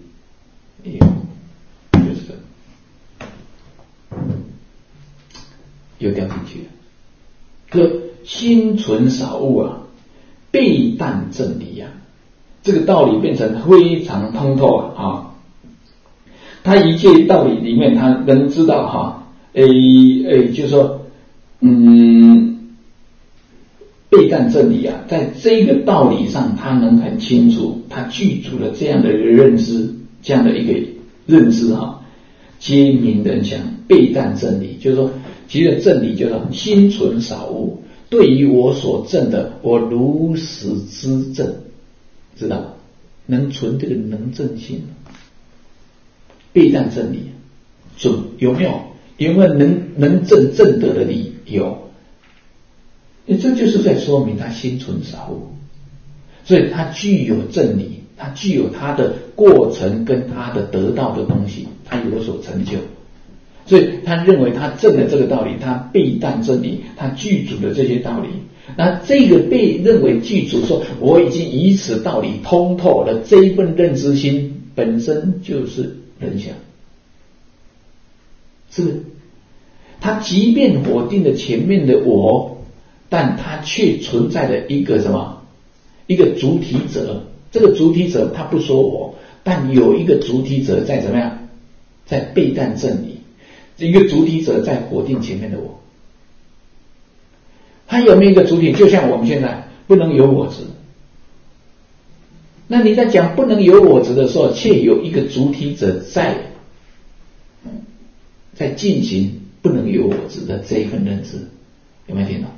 就是这个又掉进去了。可心存少悟背淡正理这个道理变成非常通透他一切道理里面，他能知道就是说背淡正理在这个道理上他能很清楚，他具足了这样的一个认知，这样的一个认知皆名人相，背淡正理，就是说其实正理就是心存少悟，对于我所证的我如实知证，知道能存这个能证心，背淡正理准有没有能证正德的理？有，这就是在说明他心存少悟，所以他具有正理，他具有他的过程跟他的得到的东西，他有所成就，所以他认为他证了这个道理，他背淡正理，他具足了这些道理。那这个被认为具足，说我已经以此道理通透了，这一份认知心本身就是人相，是不是？他即便否定了前面的我，但他却存在了一个什么？一个主体者。这个主体者他不说我，但有一个主体者在怎么样？在背淡正理，一个主体者在否定前面的我。他有没有一个主体？就像我们现在不能有我执，那你在讲不能有我执的时候，却有一个主体者在进行不能有我执的这一份认知，有没有听到？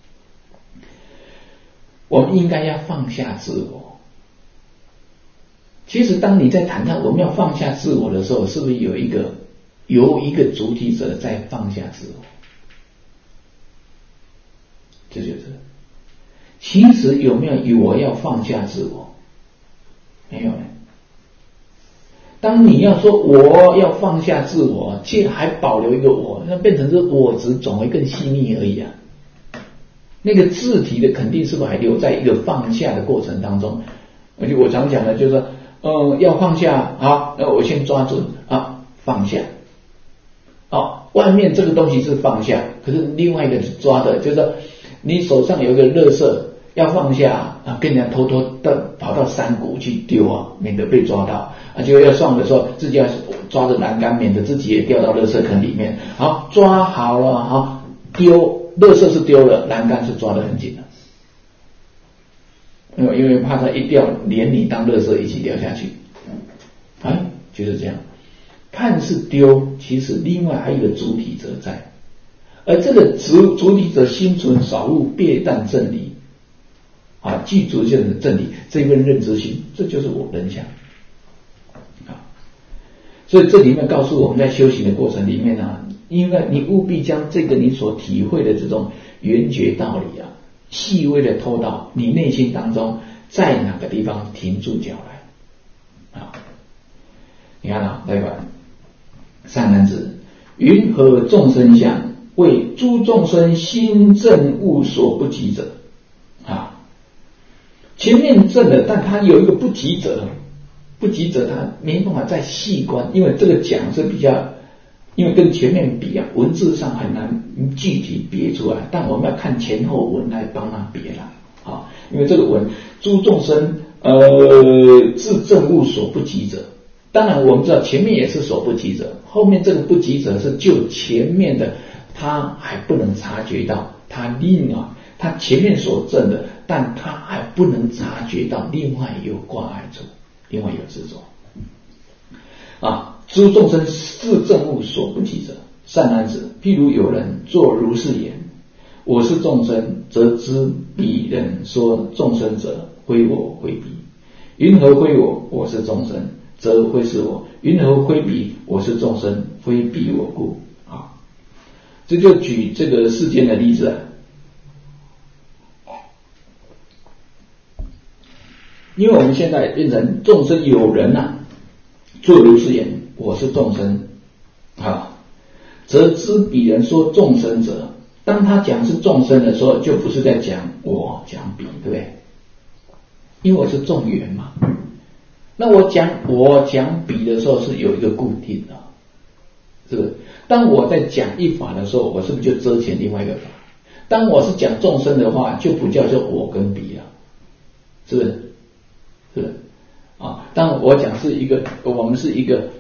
我们应该要放下自我。其实当你在谈到我们要放下自我的时候，是不是有一个主体者在放下自我？这就是其实有没有我要放下自我？没有呢。 当你要说我要放下自我，却还保留一个我，那变成是我执总会更细腻而已啊。那个自体的肯定是不是还留在一个放下的过程当中？而且我常讲的就是说，要放下啊，那我先抓住啊，放下。外面这个东西是放下，可是另外一个是抓的，就是说你手上有一个垃圾要放下啊，跟人家偷偷的跑到山谷去丢啊，免得被抓到啊，就要放的时候自己要抓着栏杆，免得自己也掉到垃圾坑里面。好，抓好了，好丢，垃圾是丢了，栏杆是抓得很紧的，因为怕它一掉，连你当垃圾一起掉下去。就是这样。看似丢，其实另外还有一个主体者在，而这个主体者心存少悟，别但真理啊，记住这样的真理，这份认知心，这就是我人相啊。所以这里面告诉我们在修行的过程里面啊，因为你务必将这个你所体会的这种圆觉道理啊，细微的偷到你内心当中，在哪个地方停住脚来啊？你看啊，来吧。善男子，云何众生相，为诸众生心证悟所不及者啊？前面证了，但他有一个不及者，他没办法再细观，因为这个讲是比较，因为跟前面比啊，文字上很难具体别出来，但我们要看前后文来帮他别了啊，因为这个文诸众生自证悟所不及者。当然我们知道前面也是所不及者，后面这个不及者是就前面的他还不能察觉到，他前面所证的，但他还不能察觉到另外有挂碍处，另外有执着啊。诸众生自证悟所不及者，善男子，譬如有人作如是言：我是众生，则知彼人说众生者，非我非彼。云何非我？我是众生，则非是我。云何非彼？我是众生，非彼我故。啊，这就举这个世间的例子啊。因为我们现在变成众生有人作如是言：我是众生啊，则知彼人说众生者。当他讲是众生的时候，就不是在讲我讲彼，对不对？因为我是众缘嘛。那我讲彼的时候是有一个固定的，是不是？当我在讲一法的时候，我是不是就遮前另外一个法？当我是讲众生的话，就不叫做我跟彼了，是不是？是不是？啊，当我讲是一个，我们是一个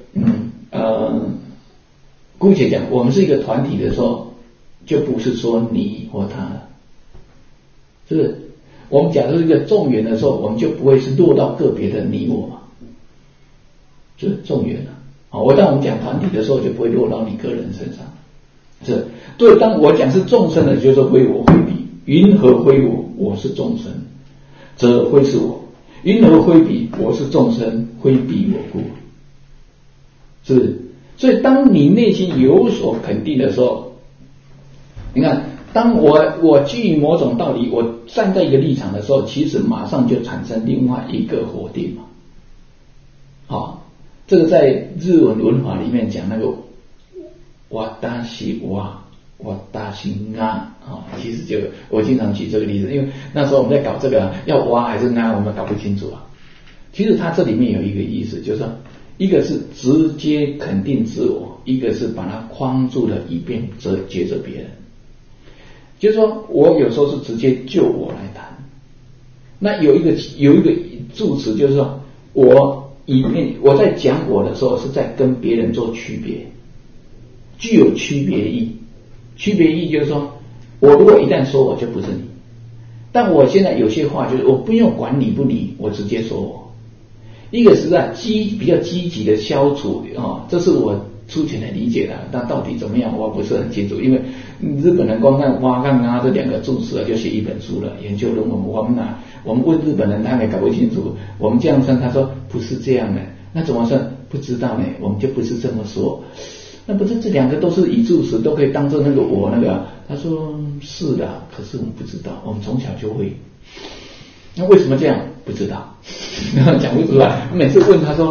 姑且讲我们是一个团体的时候，就不是说你或他了，是不是？我们讲是一个众缘的时候，我们就不会是落到个别的你我嘛，是众缘啊。当我们讲团体的时候，就不会落到你个人身上，是对。当我讲是众生的，就是非我非彼。云何非我？我是众生，则非是我。云何非彼？我是众生，非彼我故。是不是？所以当你内心有所肯定的时候，你看，当我基于某种道理，我站在一个立场的时候，其实马上就产生另外一个否定嘛。好，这个在日文文法里面讲那个哇达西哇达西啊，其实就我经常举这个例子，因为那时候我们在搞这个要哇还是那，我们搞不清楚啊。其实它这里面有一个意思，就是说一个是直接肯定自我，一个是把它框住了，以便接着别人。就是说我有时候是直接就我来谈，那有一个助词，就是说我在讲我的时候是在跟别人做区别，具有区别意。区别意就是说，我如果一旦说我，就不是你。但我现在有些话就是我不用管你不理，我直接说我。一个是比较积极的消除这是我粗浅的理解的，但到底怎么样我不是很清楚，因为日本人光看哇干这两个助词就写一本书了，研究论文。我们问日本人，他也搞不清楚。我们这样算，他说不是这样的，那怎么算？不知道呢，我们就不是这么说。那不是这两个都是以助词，都可以当做那个我那个？他说是的，可是我们不知道，我们从小就会。那为什么这样？不知道，讲不出来。每次问他说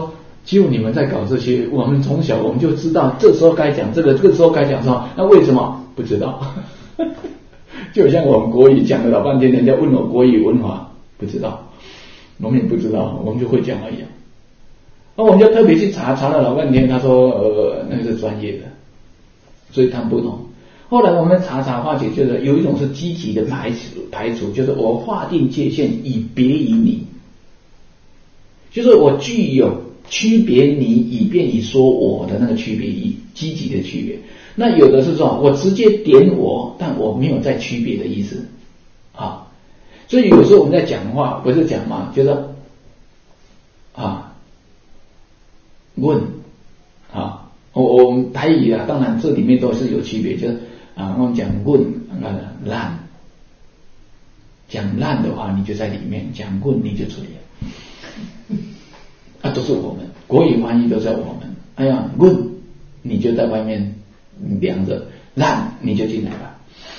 结果你们在搞这些，我们从小我们就知道这时候该讲这个，这个时候该讲什么，那为什么不知道？就像我们国语讲了老半天，人家问我国语文法不知道，我们也不知道，我们就会讲而已。那我们就特别去查了老半天，他说那个是专业的，所以他们不懂。后来我们查发觉，就是有一种是积极的排除，就是我划定界限以别于你，就是我具有区别你以便于说我的那个区别意，积极的区别。那有的是说我直接点我，但我没有在区别的意思啊。所以有时候我们在讲话不是讲嘛，就是问啊，我们台语啊，当然这里面都是有区别，就是我们讲问烂，讲烂的话你就在里面，讲问你就出来都是我们国语翻译都在我们。哎呀，问你就在外面凉着，烂你就进来吧。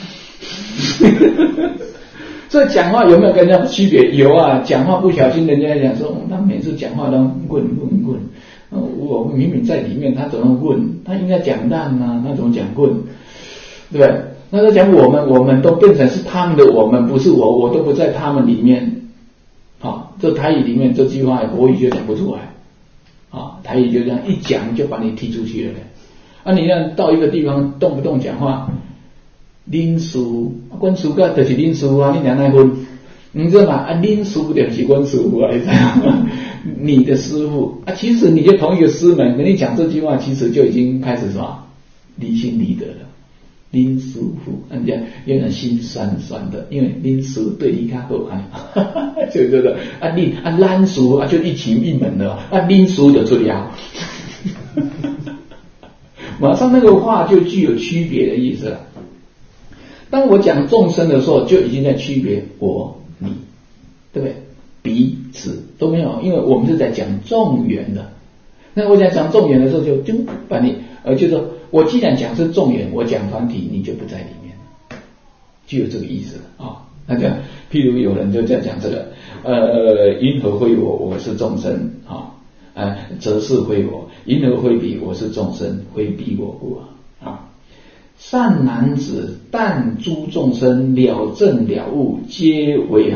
这讲话有没有跟人家区别？有啊，讲话不小心人家讲说他每次讲话都问，我明明在里面，他怎么问？他应该讲烂啊，他怎么讲问？对不对？那他讲我们都变成是他们的我们，不是我都不在他们里面。这台语里面这句话国语就讲不出来台语就这样一讲就把你踢出去了。你看到一个地方动不动讲话恁师阮师傅就是恁师傅你俩来分，你知道吗？恁师傅就是阮师傅你知道吗？你的师傅其实你就同一个师门，跟你讲这句话，其实就已经开始什么离心离德了。恁师傅，人家有点心酸酸的，因为恁师傅对你较好就这个咱师傅就一起一门的恁师傅就出了，马上那个话就具有区别的意思了。当我讲众生的时候，就已经在区别我你，对不对？彼此都没有，因为我们是在讲众缘的。那我讲众缘的时候，就把你就是说我既然讲是众缘，我讲团体，你就不在里面，就有这个意思了那这样，譬如有人就在讲这个因何非我，我是众生则是非我，因何非彼，我是众生，非彼我故善男子，但诸众生了证了悟，皆为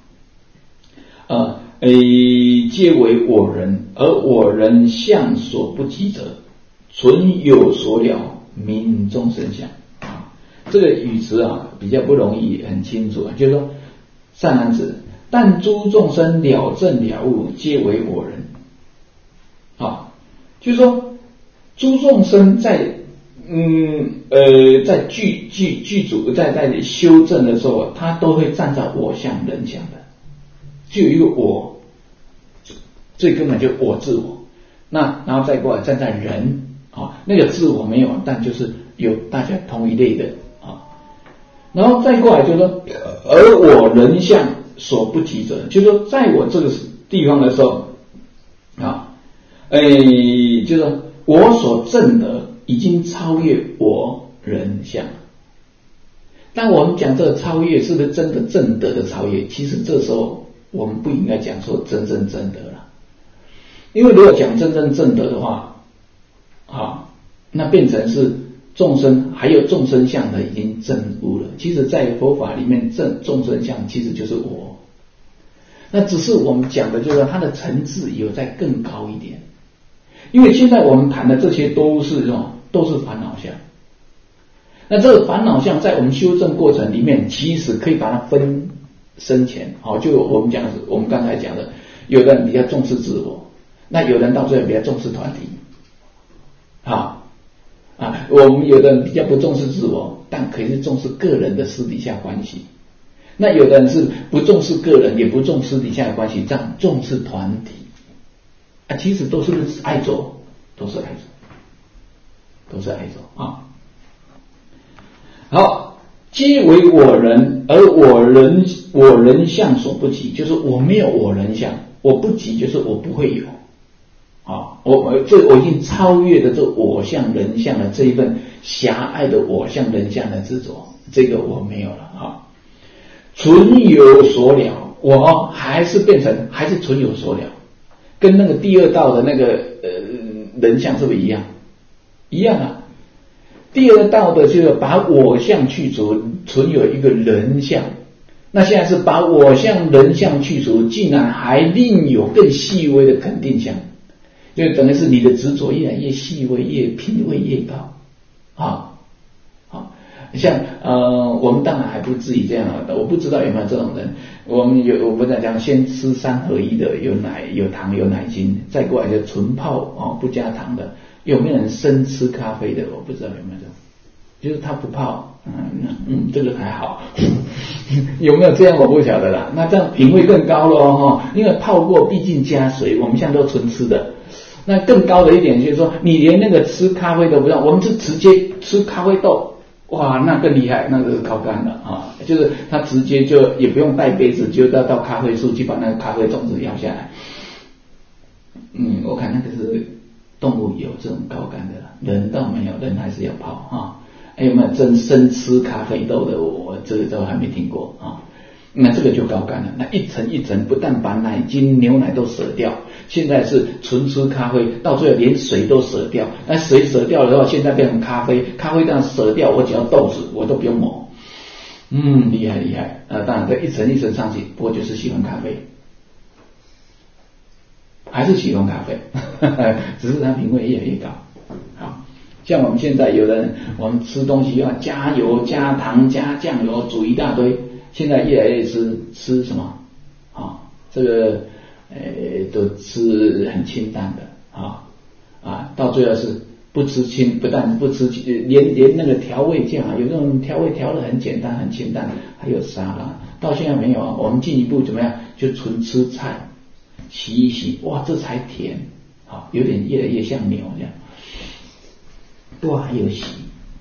皆为我人，而我人相所不及者，存有所了，名众生相这个语词比较不容易很清楚就是说善男子，但诸众生了证了悟，皆为我人就是说诸众生在在具足在修正的时候，他都会站在我相人相的，就有一个我，最根本就我自我，那然后再过来站在人那个自我没有，但就是有大家同一类的然后再过来就是说而我人相所不及者，就是说在我这个地方的时候就是说我所证的已经超越我人相。但我们讲这个超越是不是真的正德的超越？其实这时候我们不应该讲说真正正德了，因为如果讲真正正德的话那变成是众生还有众生相的已经证悟了。其实在佛法里面众生相其实就是我，那只是我们讲的就是它的层次有在更高一点。因为现在我们谈的这些都是烦恼相，那这个烦恼相在我们修正过程里面，其实可以把它分深浅就我们刚才讲的，有的人比较重视自我，那有人到最后比较重视团体我们有的人比较不重视自我，但可以是重视个人的私底下关系，那有的人是不重视个人也不重视私底下的关系，这样重视团体其实都是爱走，都是爱走好，皆为我人，而我人相所不及，就是我没有我人相，我不及就是我不会有我已经超越了这我相人相的这一份狭隘的我相人相的执着，这个我没有了存有所了，我还是存有所了。 跟那个第二道的那个人相是不是一样？一样啊。第二道的就是把我相去除，存有一个人相。那现在是把我相人相去除，竟然还另有更细微的肯定相，就等于是你的执着越来越细微，越品位越高啊。好，像我们当然还不至于这样啊，我不知道有没有这种人。我们在讲先吃3合1的，有奶有糖有奶精，再过来就纯泡不加糖的。有没有人生吃咖啡的？我不知道有没有这种，就是他不泡，这个还好。有没有这样我不晓得啦。那这样品味更高了哈，因为泡过毕竟加水，我们现在都纯吃的。那更高的一点就是说，你连那个吃咖啡都不让，我们是直接吃咖啡豆，哇，那更厉害，那个是高干了啊！就是他直接就也不用带杯子，就到咖啡树去把那个咖啡种子摇下来。我看那个是动物有这种高干的，人倒没有，人还是要泡啊。有没有真生吃咖啡豆的？我这个都还没听过啊。那这个就高干了，那一层一层，不但把奶精、牛奶都舍掉，现在是纯吃咖啡，到最后连水都舍掉。那水舍掉了的话，现在变成咖啡，咖啡这样舍掉，我只要豆子，我都不用磨。厉害厉害。当然这一层一层上去，不过就是喜欢咖啡，还是喜欢咖啡，只是它品味越来越高。好。像我们现在有人，我们吃东西要加油、加糖、加酱油，煮一大堆。现在越来越吃什么？这个都吃很清淡的到最后是不吃清，不但不吃，连那个调味酱有那种调味调的很简单、很清淡，还有沙拉，到现在没有啊。我们进一步怎么样？就纯吃菜，洗一洗，哇，这才甜，有点越来越像牛这样。都还有洗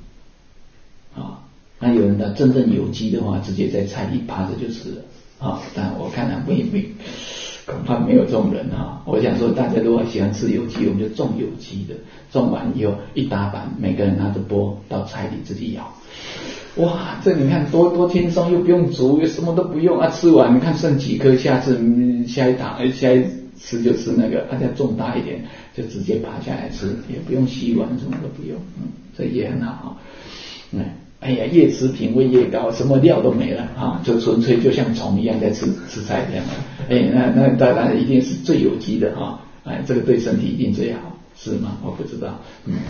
那有人的真正有机的话，直接在菜里趴着就吃了但我看恐怕没有这种人我想说，大家如果喜欢吃有机，我们就种有机的，种完以后一打板，每个人拿着钵到菜里自己舀。哇，这你看多轻松，又不用煮，又什么都不用吃完你看剩几颗，下一吃就吃那个，再重大一点就直接爬下来吃，也不用洗碗，什么都不用，这也很好越吃品味越高，什么料都没了就纯粹就像虫一样在吃菜这样那当然一定是最有机的这个对身体一定最好，是吗？我不知道。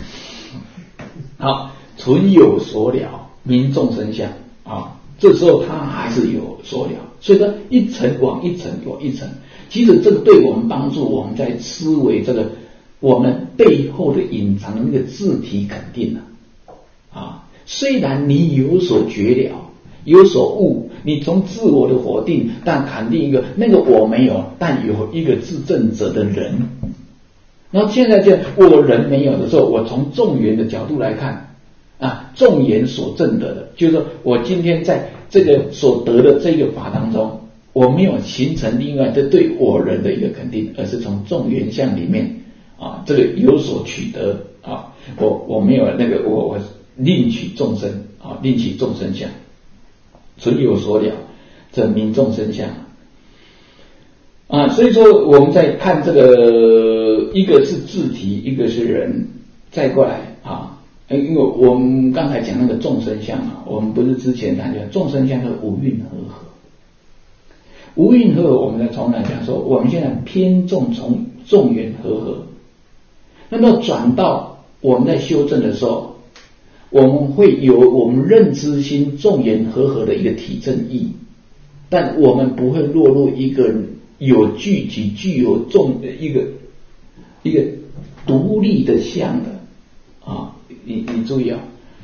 好，存有所了，名众生相这时候他还是有所了，所以说一层往一层往一层。其实这个对我们帮助，我们在思维这个我们背后的隐藏的那个自体肯定虽然你有所觉了，有所悟，你从自我的否定，但肯定一个那个我没有，但有一个自证者的人。然后现在这我人没有的时候，我从众缘的角度来看众缘所证得的，就是说我今天在这个所得的这个法当中，我没有形成另外的对我人的一个肯定，而是从众缘相里面这个有所取得我没有那个我另取众生另取众生相，存有所了，这名众生相所以说我们在看这个，一个是自体，一个是人，再过来因为我们刚才讲那个众生相我们不是之前谈讲众生相的五蕴和合。无蕴和合，我们在从来讲说，我们现在偏重从众缘和合，那么转到我们在修正的时候，我们会有我们认知心众缘和合的一个体证义，但我们不会落入一个有具体具有众的一个独立的相的你注意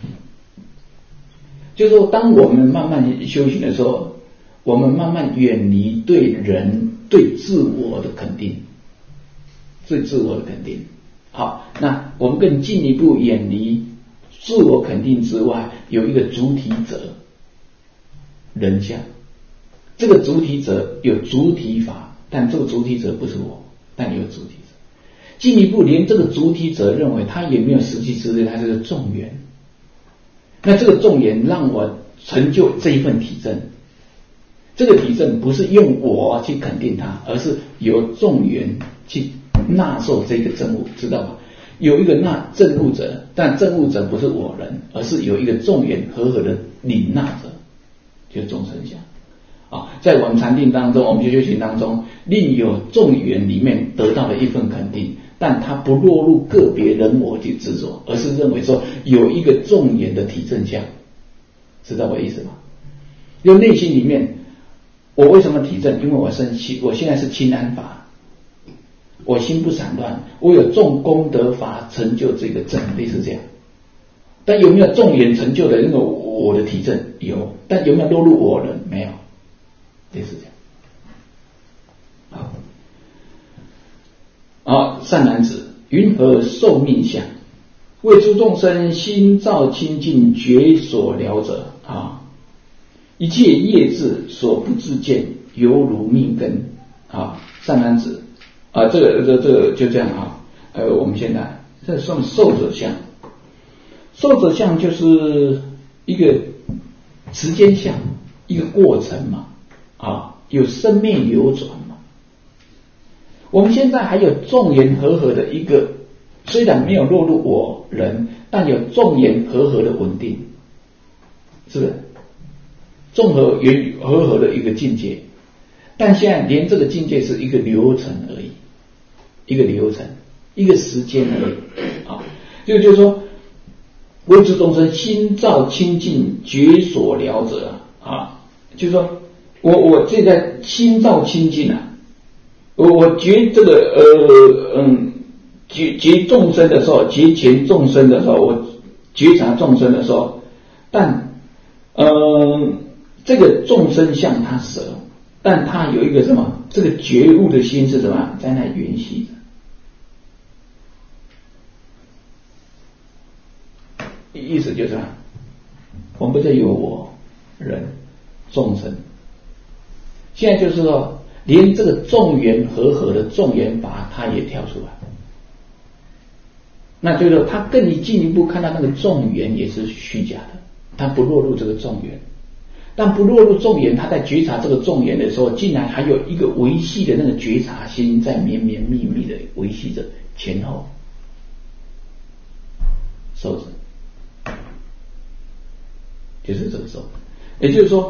就是说当我们慢慢修行的时候，我们慢慢远离对人对自我的肯定，对自我的肯定。好，那我们更进一步远离自我肯定之外，有一个主体者人相。这个主体者有主体法，但这个主体者不是我，但有主体者。进一步连这个主体者认为他也没有实际之类，他是个众缘。那这个众缘让我成就这一份体证。 这个体证不是用我去肯定它，而是由众缘去纳受这个证物，知道吗？有一个纳证物者，但证物者不是我人，而是有一个众缘和合的领纳者，就是众生相。在我们禅定当中，我们修行当中，另有众缘里面得到的一份肯定，但它不落入个别人我去执着，而是认为说有一个众缘的体证相，知道我意思吗？就内心里面，我为什么体证？因为我现在是清安法，我心不散乱，我有众功德法成就这个证，类似这样。但有没有众缘成就的那个我的体证？有，但有没有落入我人？没有。类似这样。好，善男子，云何受命相？为诸众生心造清净，觉所了者啊！一切业智所不自见，犹如命根啊！善男子啊，这个就这样啊。我们现在这算受者相，受者相就是一个时间相，一个过程嘛。有生灭流转嘛。我们现在还有众缘和合的一个，虽然没有落入我人，但有众缘和合的稳定，是不是？众缘和合的一个境界，但现在连这个境界是一个流程而已，一个流程，一个时间而已就是说，为诸众生心造清净，觉所了者就是说。我现在心造清净我觉这个觉众生的时候，觉前众生的时候，我觉察众生的时候，但这个众生相它舍，但它有一个什么？这个觉悟的心是什么？在那缘系的。意思就是我们不再有我人众生。现在就是说，连这个众缘和合的众缘法，它也跳出来。那就是说，他更进一步看到那个众缘也是虚假的，他不落入这个众缘。但不落入众缘，他在觉察这个众缘的时候，竟然还有一个维系的那个觉察心，在绵绵密密的维系着前后受者，就是这个受。也就是说，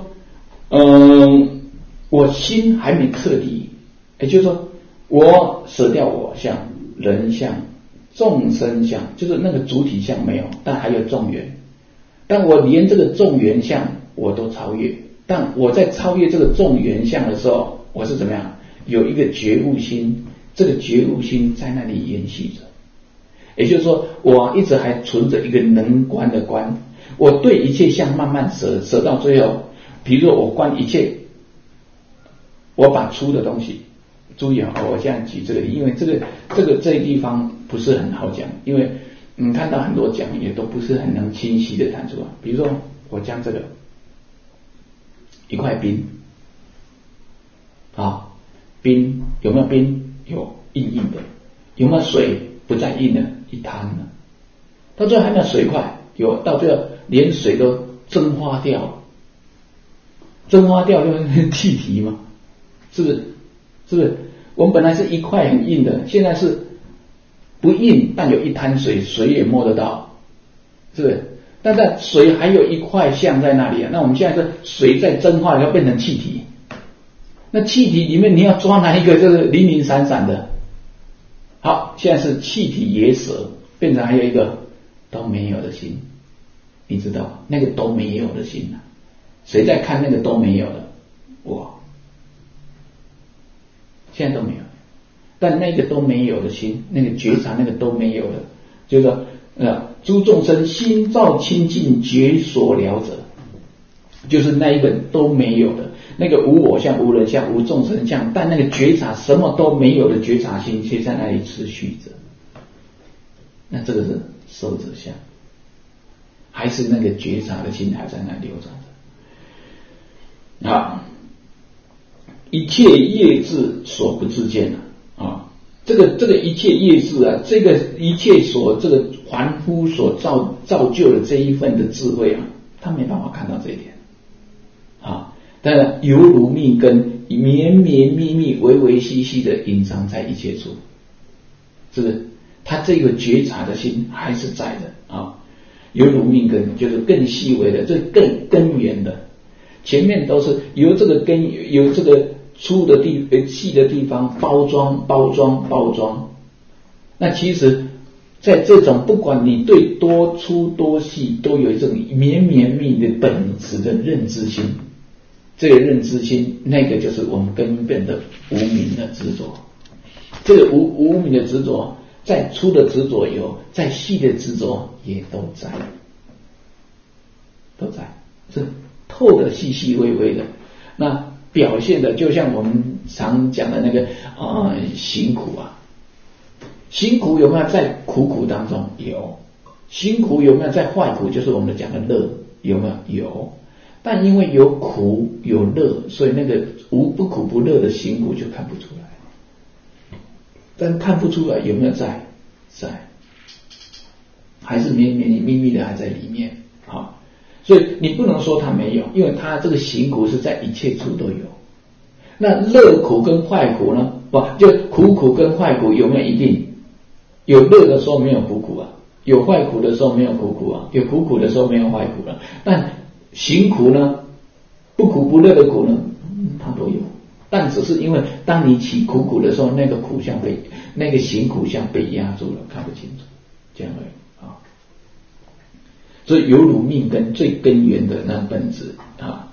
我心还没彻底，也就是说，我舍掉我相、人相、众生相，就是那个主体相没有，但还有众缘。但我连这个众缘相我都超越，但我在超越这个众缘相的时候，我是怎么样？有一个觉悟心，这个觉悟心在那里延续着。也就是说，我一直还存着一个能观的观，我对一切相慢慢舍到最后，比如说我观一切。我把粗的东西，注意我这样举这个例，因为这个地方不是很好讲，因为看到很多讲也都不是很能清晰的谈出来。比如说我将这个一块冰，冰有没有冰？有，硬硬的。有没有水？不再硬了，一滩了。到最后还没有水块，有，到最后连水都蒸发掉了，蒸发掉就是气体嘛。是不是？我们本来是一块很硬的，现在是不硬，但有一滩水，水也摸得到，是不是？但在水还有一块相在那里那我们现在是水在蒸发，要变成气体。那气体里面你要抓哪一个？就是零零散散的。好，现在是气体也舍，变成还有一个都没有的心，你知道那个都没有的心谁在看那个都没有的？我。现在都没有，但那个都没有的心，那个觉察那个都没有的，就是说诸众生心造清净，觉所了者，就是那一个都没有的，那个无我相、无人相、无众生相，但那个觉察什么都没有的觉察心却在那里持续着。那这个是受者相，还是那个觉察的心还在那流转着？一切业智所不自见这个一切业智这个一切所这个凡夫所造就的这一份的智慧他没办法看到这一点当然犹如命根，绵绵密密、微微细细的隐藏在一切处，是不是？他这个觉察的心还是在的啊。犹如命根就是更细微的，这更根源的。前面都是由这个根，由这个粗的细的地方包装。那其实在这种不管你对多粗多细，都有这种绵绵密的本质的认知心。这个认知心，那个就是我们根本的无明的执着。这个无明的执着，再粗的执着有，再细的执着也都在，是透的细细微微的。那表现的就像我们常讲的那个辛苦啊，辛苦有没有在苦当中？有。辛苦有没有在坏苦？就是我们讲的乐，有没有？有。但因为有苦有乐，所以那个不苦不乐的辛苦就看不出来。但看不出来有没有在？还是绵绵密密的还在里面。好，所以你不能说它没有，因为它这个辛苦是在一切处都有。那乐苦跟坏苦呢？就苦跟坏苦有没有一定？有乐的时候没有苦啊，有坏苦的时候没有苦啊，有苦的时候没有坏苦了。但行苦呢，不苦不乐的苦呢，它都有。但只是因为当你起苦的时候，那个苦相那个行苦相被压住了，看不清楚，这样而已啊。所以犹如命根最根源的那本质啊。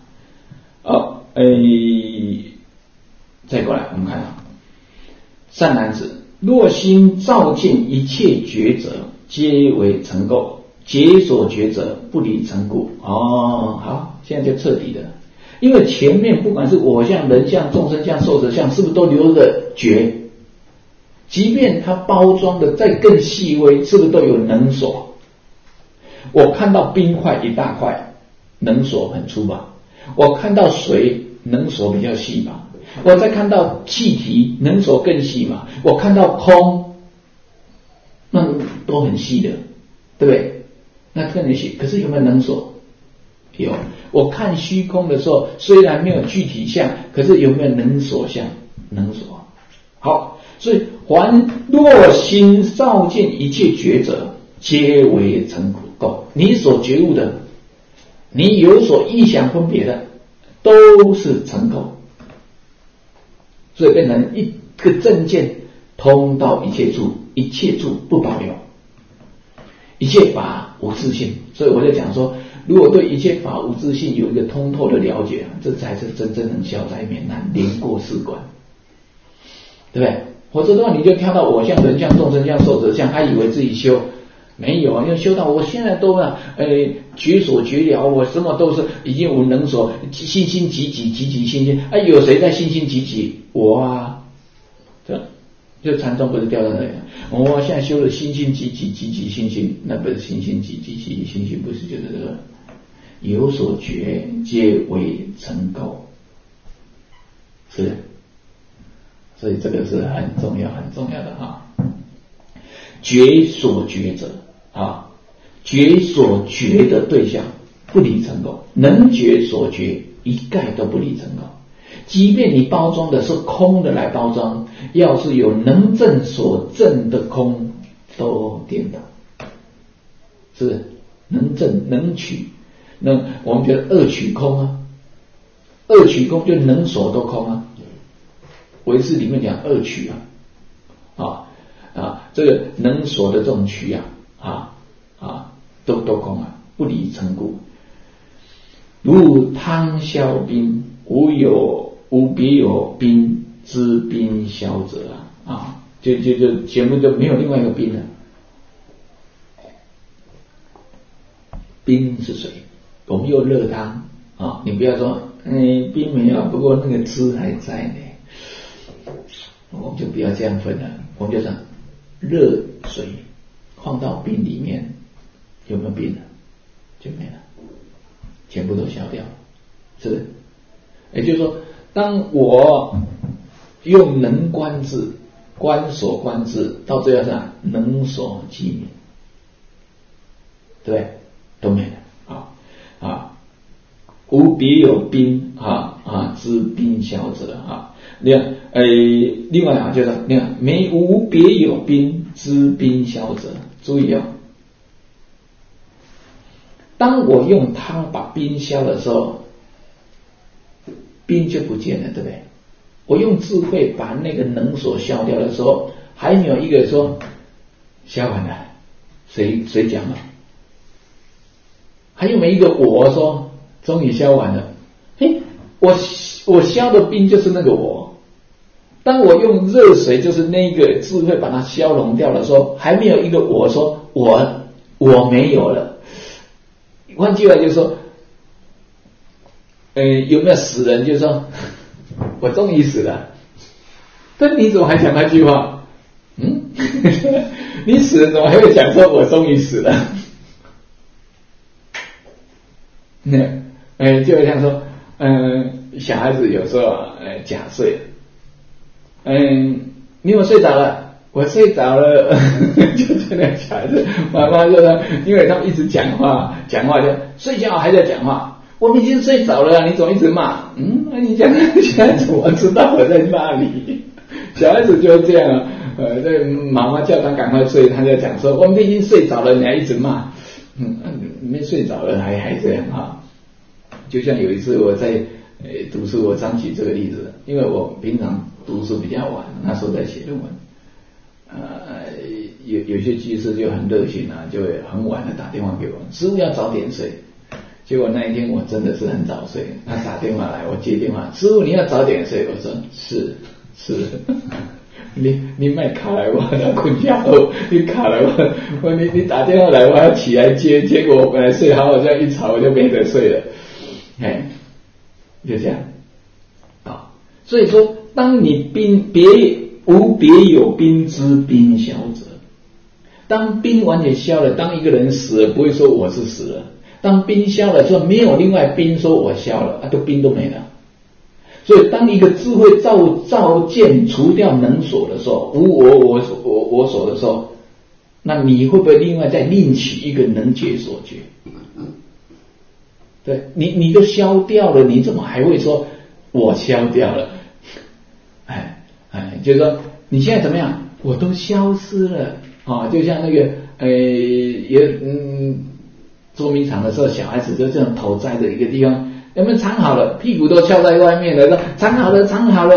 再过来我们看啊，善男子，若心照见一切觉者，皆为成垢，解所觉者，不离成故。好，现在就彻底的。因为前面不管是我相、人相、众生相、寿者相，是不是都留着觉？即便它包装的再更细微，是不是都有能所？我看到冰块一大块，能所很粗吧？我看到水，能所比较细吧？我再看到气体，能所更细嘛？我看到空，那都很细的，对不对？那更细，可是有没有能所？有。我看虚空的时候，虽然没有具体相，可是有没有能所相？能所。好，所以凡若心照见一切觉者，皆为成垢。你所觉悟的，你有所意想分别的，都是成垢。所以变成一个正见通到一切处，一切处不保留，一切法无自性。所以我在讲说，如果对一切法无自性有一个通透的了解，这才是真正能消灾免难，连过四关，对不对？否则的话，你就跳到我相、人相、众生相、寿者相，还以为自己修。没有啊，因为修到我现在都觉所觉了，我什么都是已经无能所，心心急急心心有谁在心心急急？我啊，就禅宗不是掉在那里？我现在修了心心急急心心，那不是心心急急心心，不是就是这个有所觉，皆为成垢，是。所以这个是很重要的啊。觉所觉者啊，觉所觉的对象不离成垢，能觉所觉一概都不离成垢。即便你包装的是空的来包装，要是有能证所证的空，都颠倒，是不是？能证能取，那我们觉得二取空啊，二取空就能所都空啊。唯识里面讲二取这个能所的这种取都空啊，不离成故。如汤消冰，无别有冰之冰消者就节目就没有另外一个冰了。冰是水，我们用热汤你不要说冰没有，不过那个汁还在呢。我们就不要这样分了，我们就讲热水放到冰里面，有没有冰了？就没了，全部都消掉了，是不是？也就是说，当我用能观智，观所观智，到最后上能所即灭，对不对？都没了无别有宾知宾消者另外就是没无别有宾知宾消者。注意当我用汤把宾消的时候，宾就不见了，对不对？我用智慧把那个能所消掉的时候，还没有一个说消完了，谁讲了？还有没有一个我说终于消完了？我消的宾就是那个我。当我用热水就是那个智慧把它消融掉的时候，还没有一个我说我没有了。换句话就是说，有没有死人？就是说我终于死了。但你怎么还讲那句话？你死了怎么还会讲说我终于死了？就像说，小孩子有时候假睡，你有睡着了？我睡着了，就这样小孩子，妈妈就说，因为他们一直讲话就睡觉还在讲话，我们已经睡着了，你怎么一直骂？那你讲小孩子我知道我在骂你，小孩子就是这样妈妈叫他赶快睡，他就讲说我们已经睡着了，你还一直骂，没睡着了还这样就像有一次我在读书，我常举这个例子，因为我平常读书比较晚，那时候在写论文，有些居士就很热心就会很晚的打电话给我，师父要早点睡。结果那一天我真的是很早睡，他打电话来，我接电话，师父你要早点睡，我说是你卖卡来我要困觉后，你卡来我你打电话来我要起来接，结果我本来睡好，我这样一吵我就没得睡了，就这样所以说当你无别有宾知宾消者，当宾完全消了，当一个人死了不会说我是死了，当宾消了之后没有另外宾说我消了都宾都没了。所以当一个智慧照见除掉能所的时候，无我所的时候，那你会不会另外再另起一个能觉所觉？对，你都消掉了，你怎么还会说我消掉了？就是说你现在怎么样？我都消失了就像那个捉迷藏的时候，小孩子就这样头栽着一个地方，有没有藏好了？屁股都翘在外面了，说藏好了。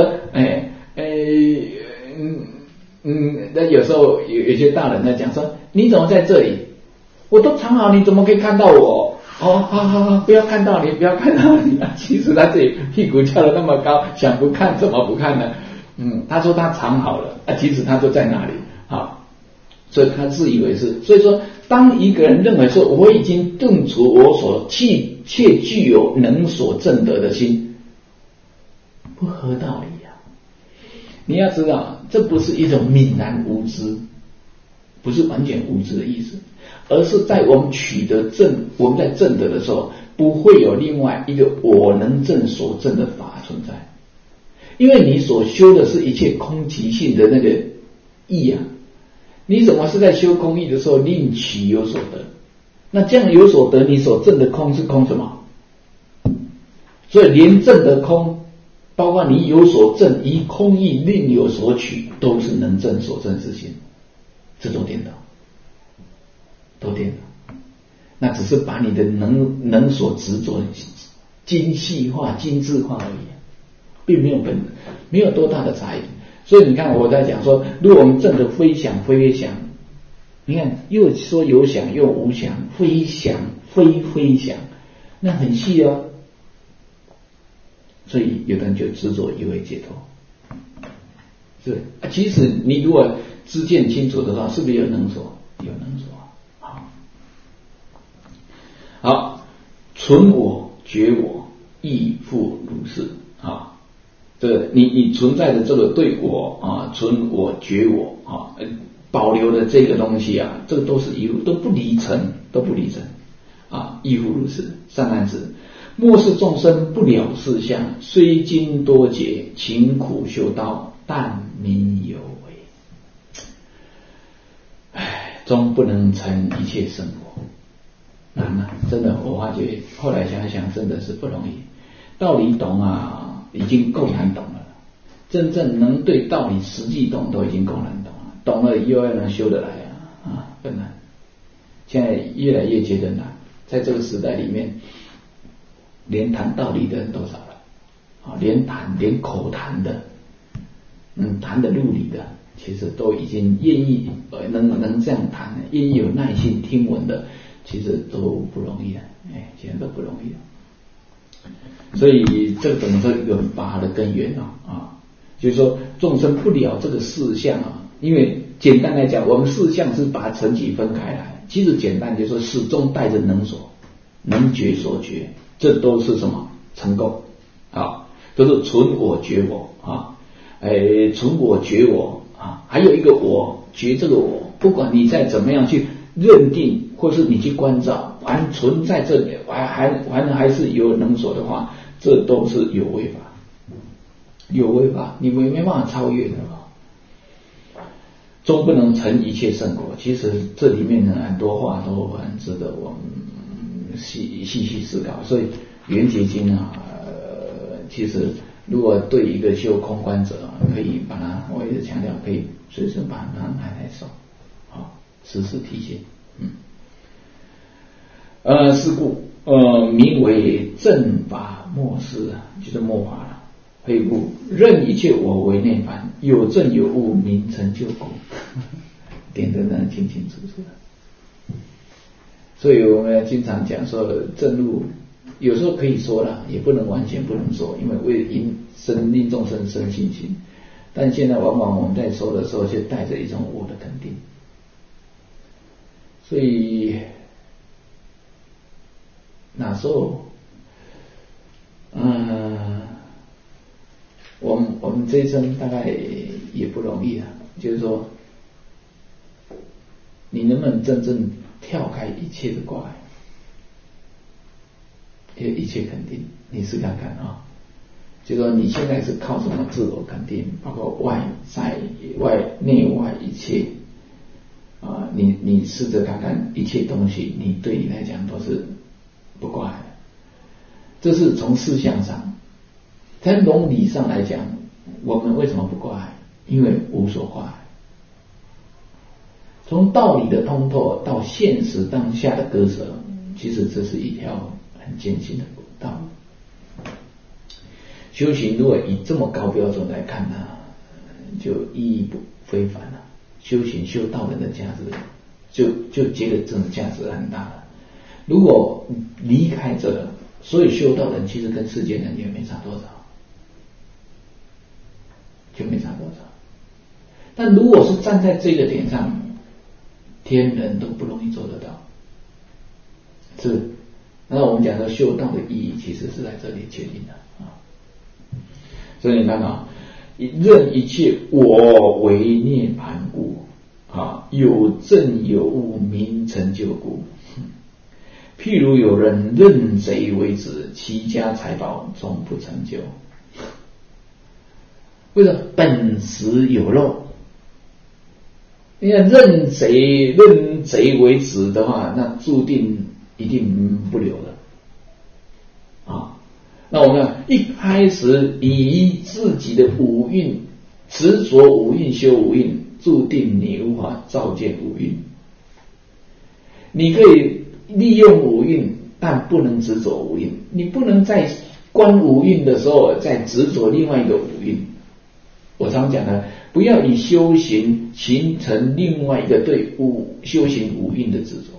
那有时候有些大人在讲说，你怎么在这里？我都藏好，你怎么可以看到我？好，不要看到你。其实他自己屁股翘得那么高，想不看怎么不看呢？他说他藏好了，其实他就在那里所以他自以为是。所以说，当一个人认为说我已经顿除我所且具有能所证得的心，不合道理你要知道，这不是一种泯然无知，不是完全无知的意思，而是在我们我们在证得的时候，不会有另外一个我能证所证的法存在，因为你所修的是一切空寂性的那个义你怎么是在修空义的时候另起有所得？那这样有所得，你所证的空是空什么？所以连证的空，包括你有所证以空义另有所取，都是能证所证之心，这都颠倒，那只是把你的能所执着精细化、精致化而已，并没有多大的差异。所以你看我在讲说，如果我们证的非想，你看又说有想又无想，非想非想，那很细所以有的人就执着以为解脱，是其实你如果知见清楚的话，是不是有能所？有能所好，存我觉我亦复如是这个你存在的这个对我存我觉我保留的这个东西这个都是一路都不离尘亦复如是。善男子，莫视众生不了事相，虽经多劫，勤苦修道，但名有为，终不能成一切生活。 难啊，真的，我发觉后来想想真的是不容易。道理懂啊，已经够难懂了，真正能对道理实际懂都已经够难懂了，懂了又要能修得来更难。现在越来越觉得难，在这个时代里面，连谈道理的人多少了连口谈的谈的入理的，其实都已经愿意能这样谈，愿意有耐心听闻的，其实都不容易了，现在都不容易了。所以这个等于说一个很大的根源就是说众生不了这个事相因为简单来讲，我们事相是把层级分开来，其实简单就是说始终带着能所、能觉所觉，这都是什么成垢都是存我觉我存我觉我还有一个我觉这个我，不管你再怎么样去认定，或是你去关照，还存在这里，还是有能所的话，这都是有为法，你没办法超越的终不能成一切圣果。其实这里面的很多话都很值得我们细思考。所以圆觉经其实如果对一个修空观者可以把它，我一直强调，可以随时把它拿来手时时提醒。是故名为正法末世，就是末法了。非故任一切我为内凡，有正有悟，名成就故。点得那清清楚楚的。所以我们经常讲说正入，有时候可以说了，也不能完全不能说，因为为令众生生信心。但现在往往我们在说的时候，就带着一种我的肯定。所以那时候我们这一生大概也不容易就是说你能不能真正跳开一切的挂碍，一切肯定，你试看看就是说你现在是靠什么自我肯定，包括外在内外一切你试着看看一切东西，你对你来讲都是不挂碍。这是从事相上，在笼理上来讲，我们为什么不挂碍？因为无所挂碍。从道理的通透到现实当下的割舍，其实这是一条很艰辛的道路。修行如果以这么高标准来看就意义不非凡了。修行修道人的价值就觉得这种价值很大了。如果离开这个，所以修道人其实跟世间人也没差多少，就没差多少。但如果是站在这个点上，天人都不容易做得到。是，那我们讲的修道的意义，其实是在这里决定的所以你看任一切我为涅盘故有正有悟，名成就故。譬如有人认贼为子，其家财宝终不成就。为什么？本实有漏。你看认贼为子的话，那注定一定不留了那我们一开始以自己的五蕴执着五蕴修五蕴，注定你无法照见五蕴。你可以利用五蕴，但不能执着五蕴。你不能在观五蕴的时候再执着另外一个五蕴。我常讲的，不要以修行形成另外一个对修行五蕴的执着。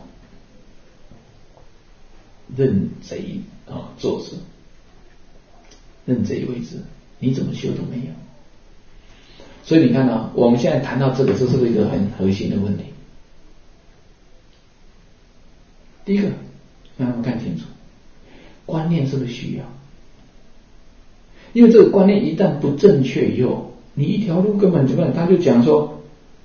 认贼做事，认贼为子，你怎么修都没有。所以你看我们现在谈到这个，这是不是一个很核心的问题？第一个，让我们看清楚，观念是不是需要？因为这个观念一旦不正确以后，你一条路根本怎么样？他就讲说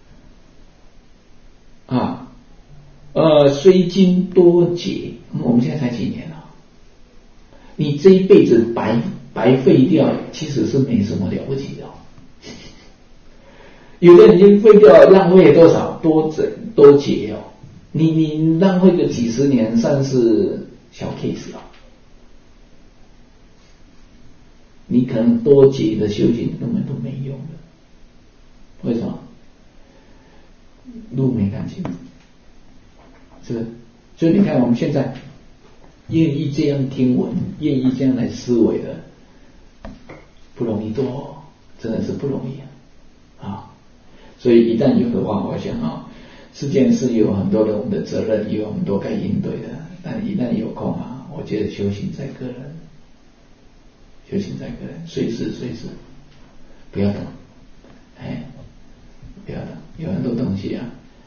虽经多劫，我们现在才几年你这一辈子白费掉，其实是没什么了不起的有的人已经废掉了，浪费了多少多劫你浪费个几十年算是小 case 啊。你可能多劫的修行根本都没用的，为什么？路没看清，是不是？所以你看我们现在愿意这样听闻，愿意这样来思维的，不容易多，真的是不容易啊！所以一旦有的话，我想啊，世间是有很多的我们的责任，有很多该应对的，但一旦有空啊，我觉得修行在个人。修行在个人，随时不要等，不要等，有很多东西啊，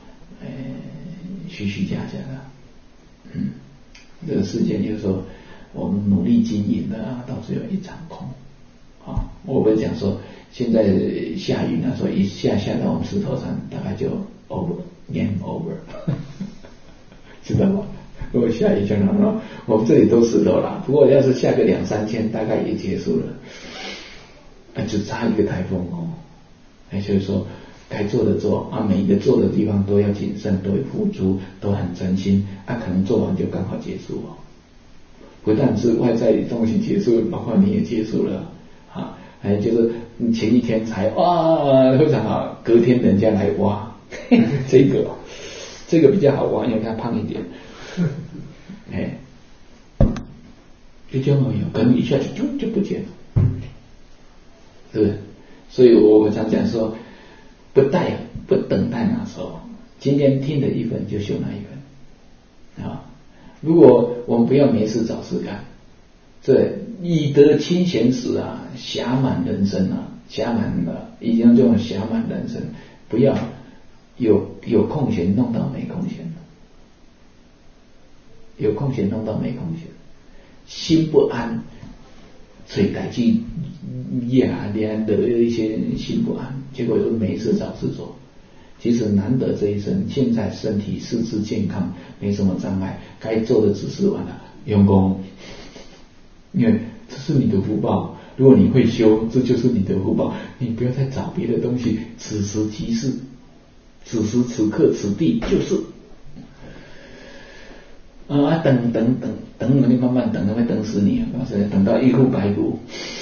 虚虚假假的，这个世界有时候我们努力经营的啊，到最后一场空啊。我会讲说，现在下雨呢，说一下到我们石头上，大概就 game over， 知道吗？如果下雨就能了，我们这里都石头啦。不过要是下个2-3天，大概也结束了。只差一个台风哦。所以说，该做的做啊，每一个做的地方都要谨慎，都会付出，都很真心啊。可能做完就刚好结束哦。不但是外在的东西结束，包括你也结束了啊。就是你前一天才哇非常好，隔天人家来挖，这个比较好挖，因为它胖一点。就这样没有，可能一下子就不见了，是不是？所以我常讲说，不等待那时候，今天听的一分就修那一分啊。如果我们不要没事找事干，这以得清闲时啊，暇满人生啊，暇满了，已经这种暇满人生，不要有空闲弄到没空闲了。有空闲弄到没空闲，心不安，所以代际压连的一些心不安，结果就没事找事做。其实难得这一生，现在身体四肢健康，没什么障碍，该做的只是完了用功，因为这是你的福报。如果你会修，这就是你的福报，你不要再找别的东西。此时即是，此时此刻此地就是。等，你慢慢等，会等死你啊！等到一枯白骨，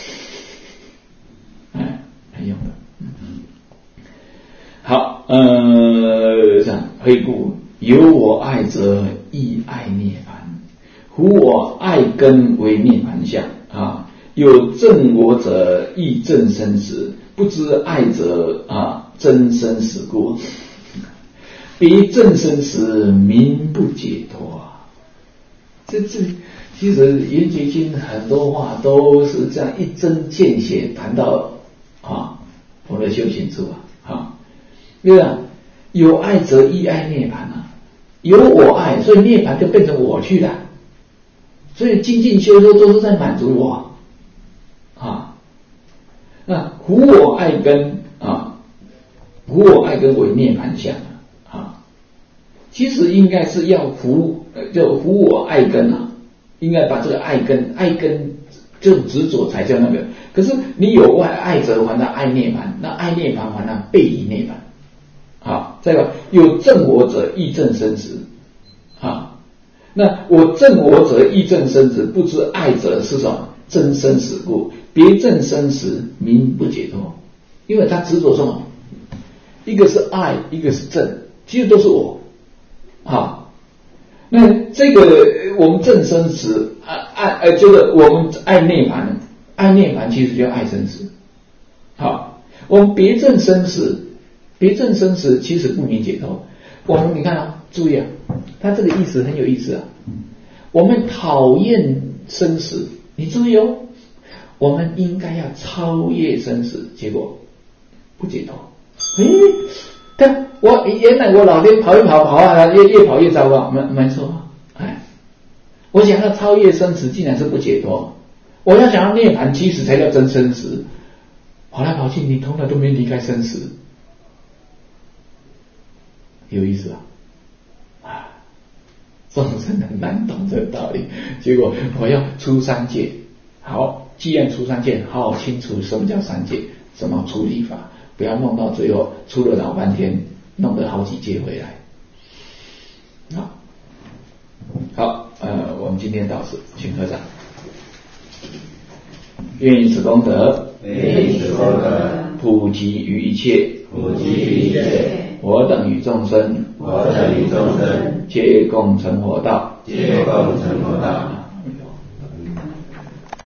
没用的。好，回顾：有我爱者，亦爱涅槃；夫我爱根为涅槃相啊。有正我者，亦正生死；不知爱者啊，真生死故。别正生死，名不解脱。这其实圆觉经很多话都是这样一针见血谈到我的修行处对吧？有爱则亦爱涅槃啊，有我爱，所以涅槃就变成我去了，所以精进修都是在满足我那胡我爱根胡我爱根为涅槃相其实应该是要就胡我爱根应该把这个爱根这种执着才叫那个。可是你有爱者还他爱涅槃，那爱涅槃还他背离涅槃再个有正我者亦正生死那我正我者亦正生死，不知爱者是什么？真生死故。别正生死，名不解脱。因为他执着什么？一个是爱，一个是正，其实都是我那这个我们正生死就是我们爱涅槃其实就爱生死我们别正生死其实不明解脱。我们你看注意他这个意思很有意思我们讨厌生死，你注意我们应该要超越生死，结果不解脱。但原来我老天跑一跑越跑越糟糕，没错我想要超越生死，竟然是不解脱。我要想要涅槃，其实才叫真生死。跑来跑去，你从来都没离开生死，有意思众生很难懂这个道理。结果我要出三界，好，既然出三界，好好清楚什么叫三界，怎么处理法，不要弄到最后出了老半天，弄得好几界回来。 好，我们今天到此，请合掌。愿以此功德，普及于一切，我等与众生，皆共成佛道。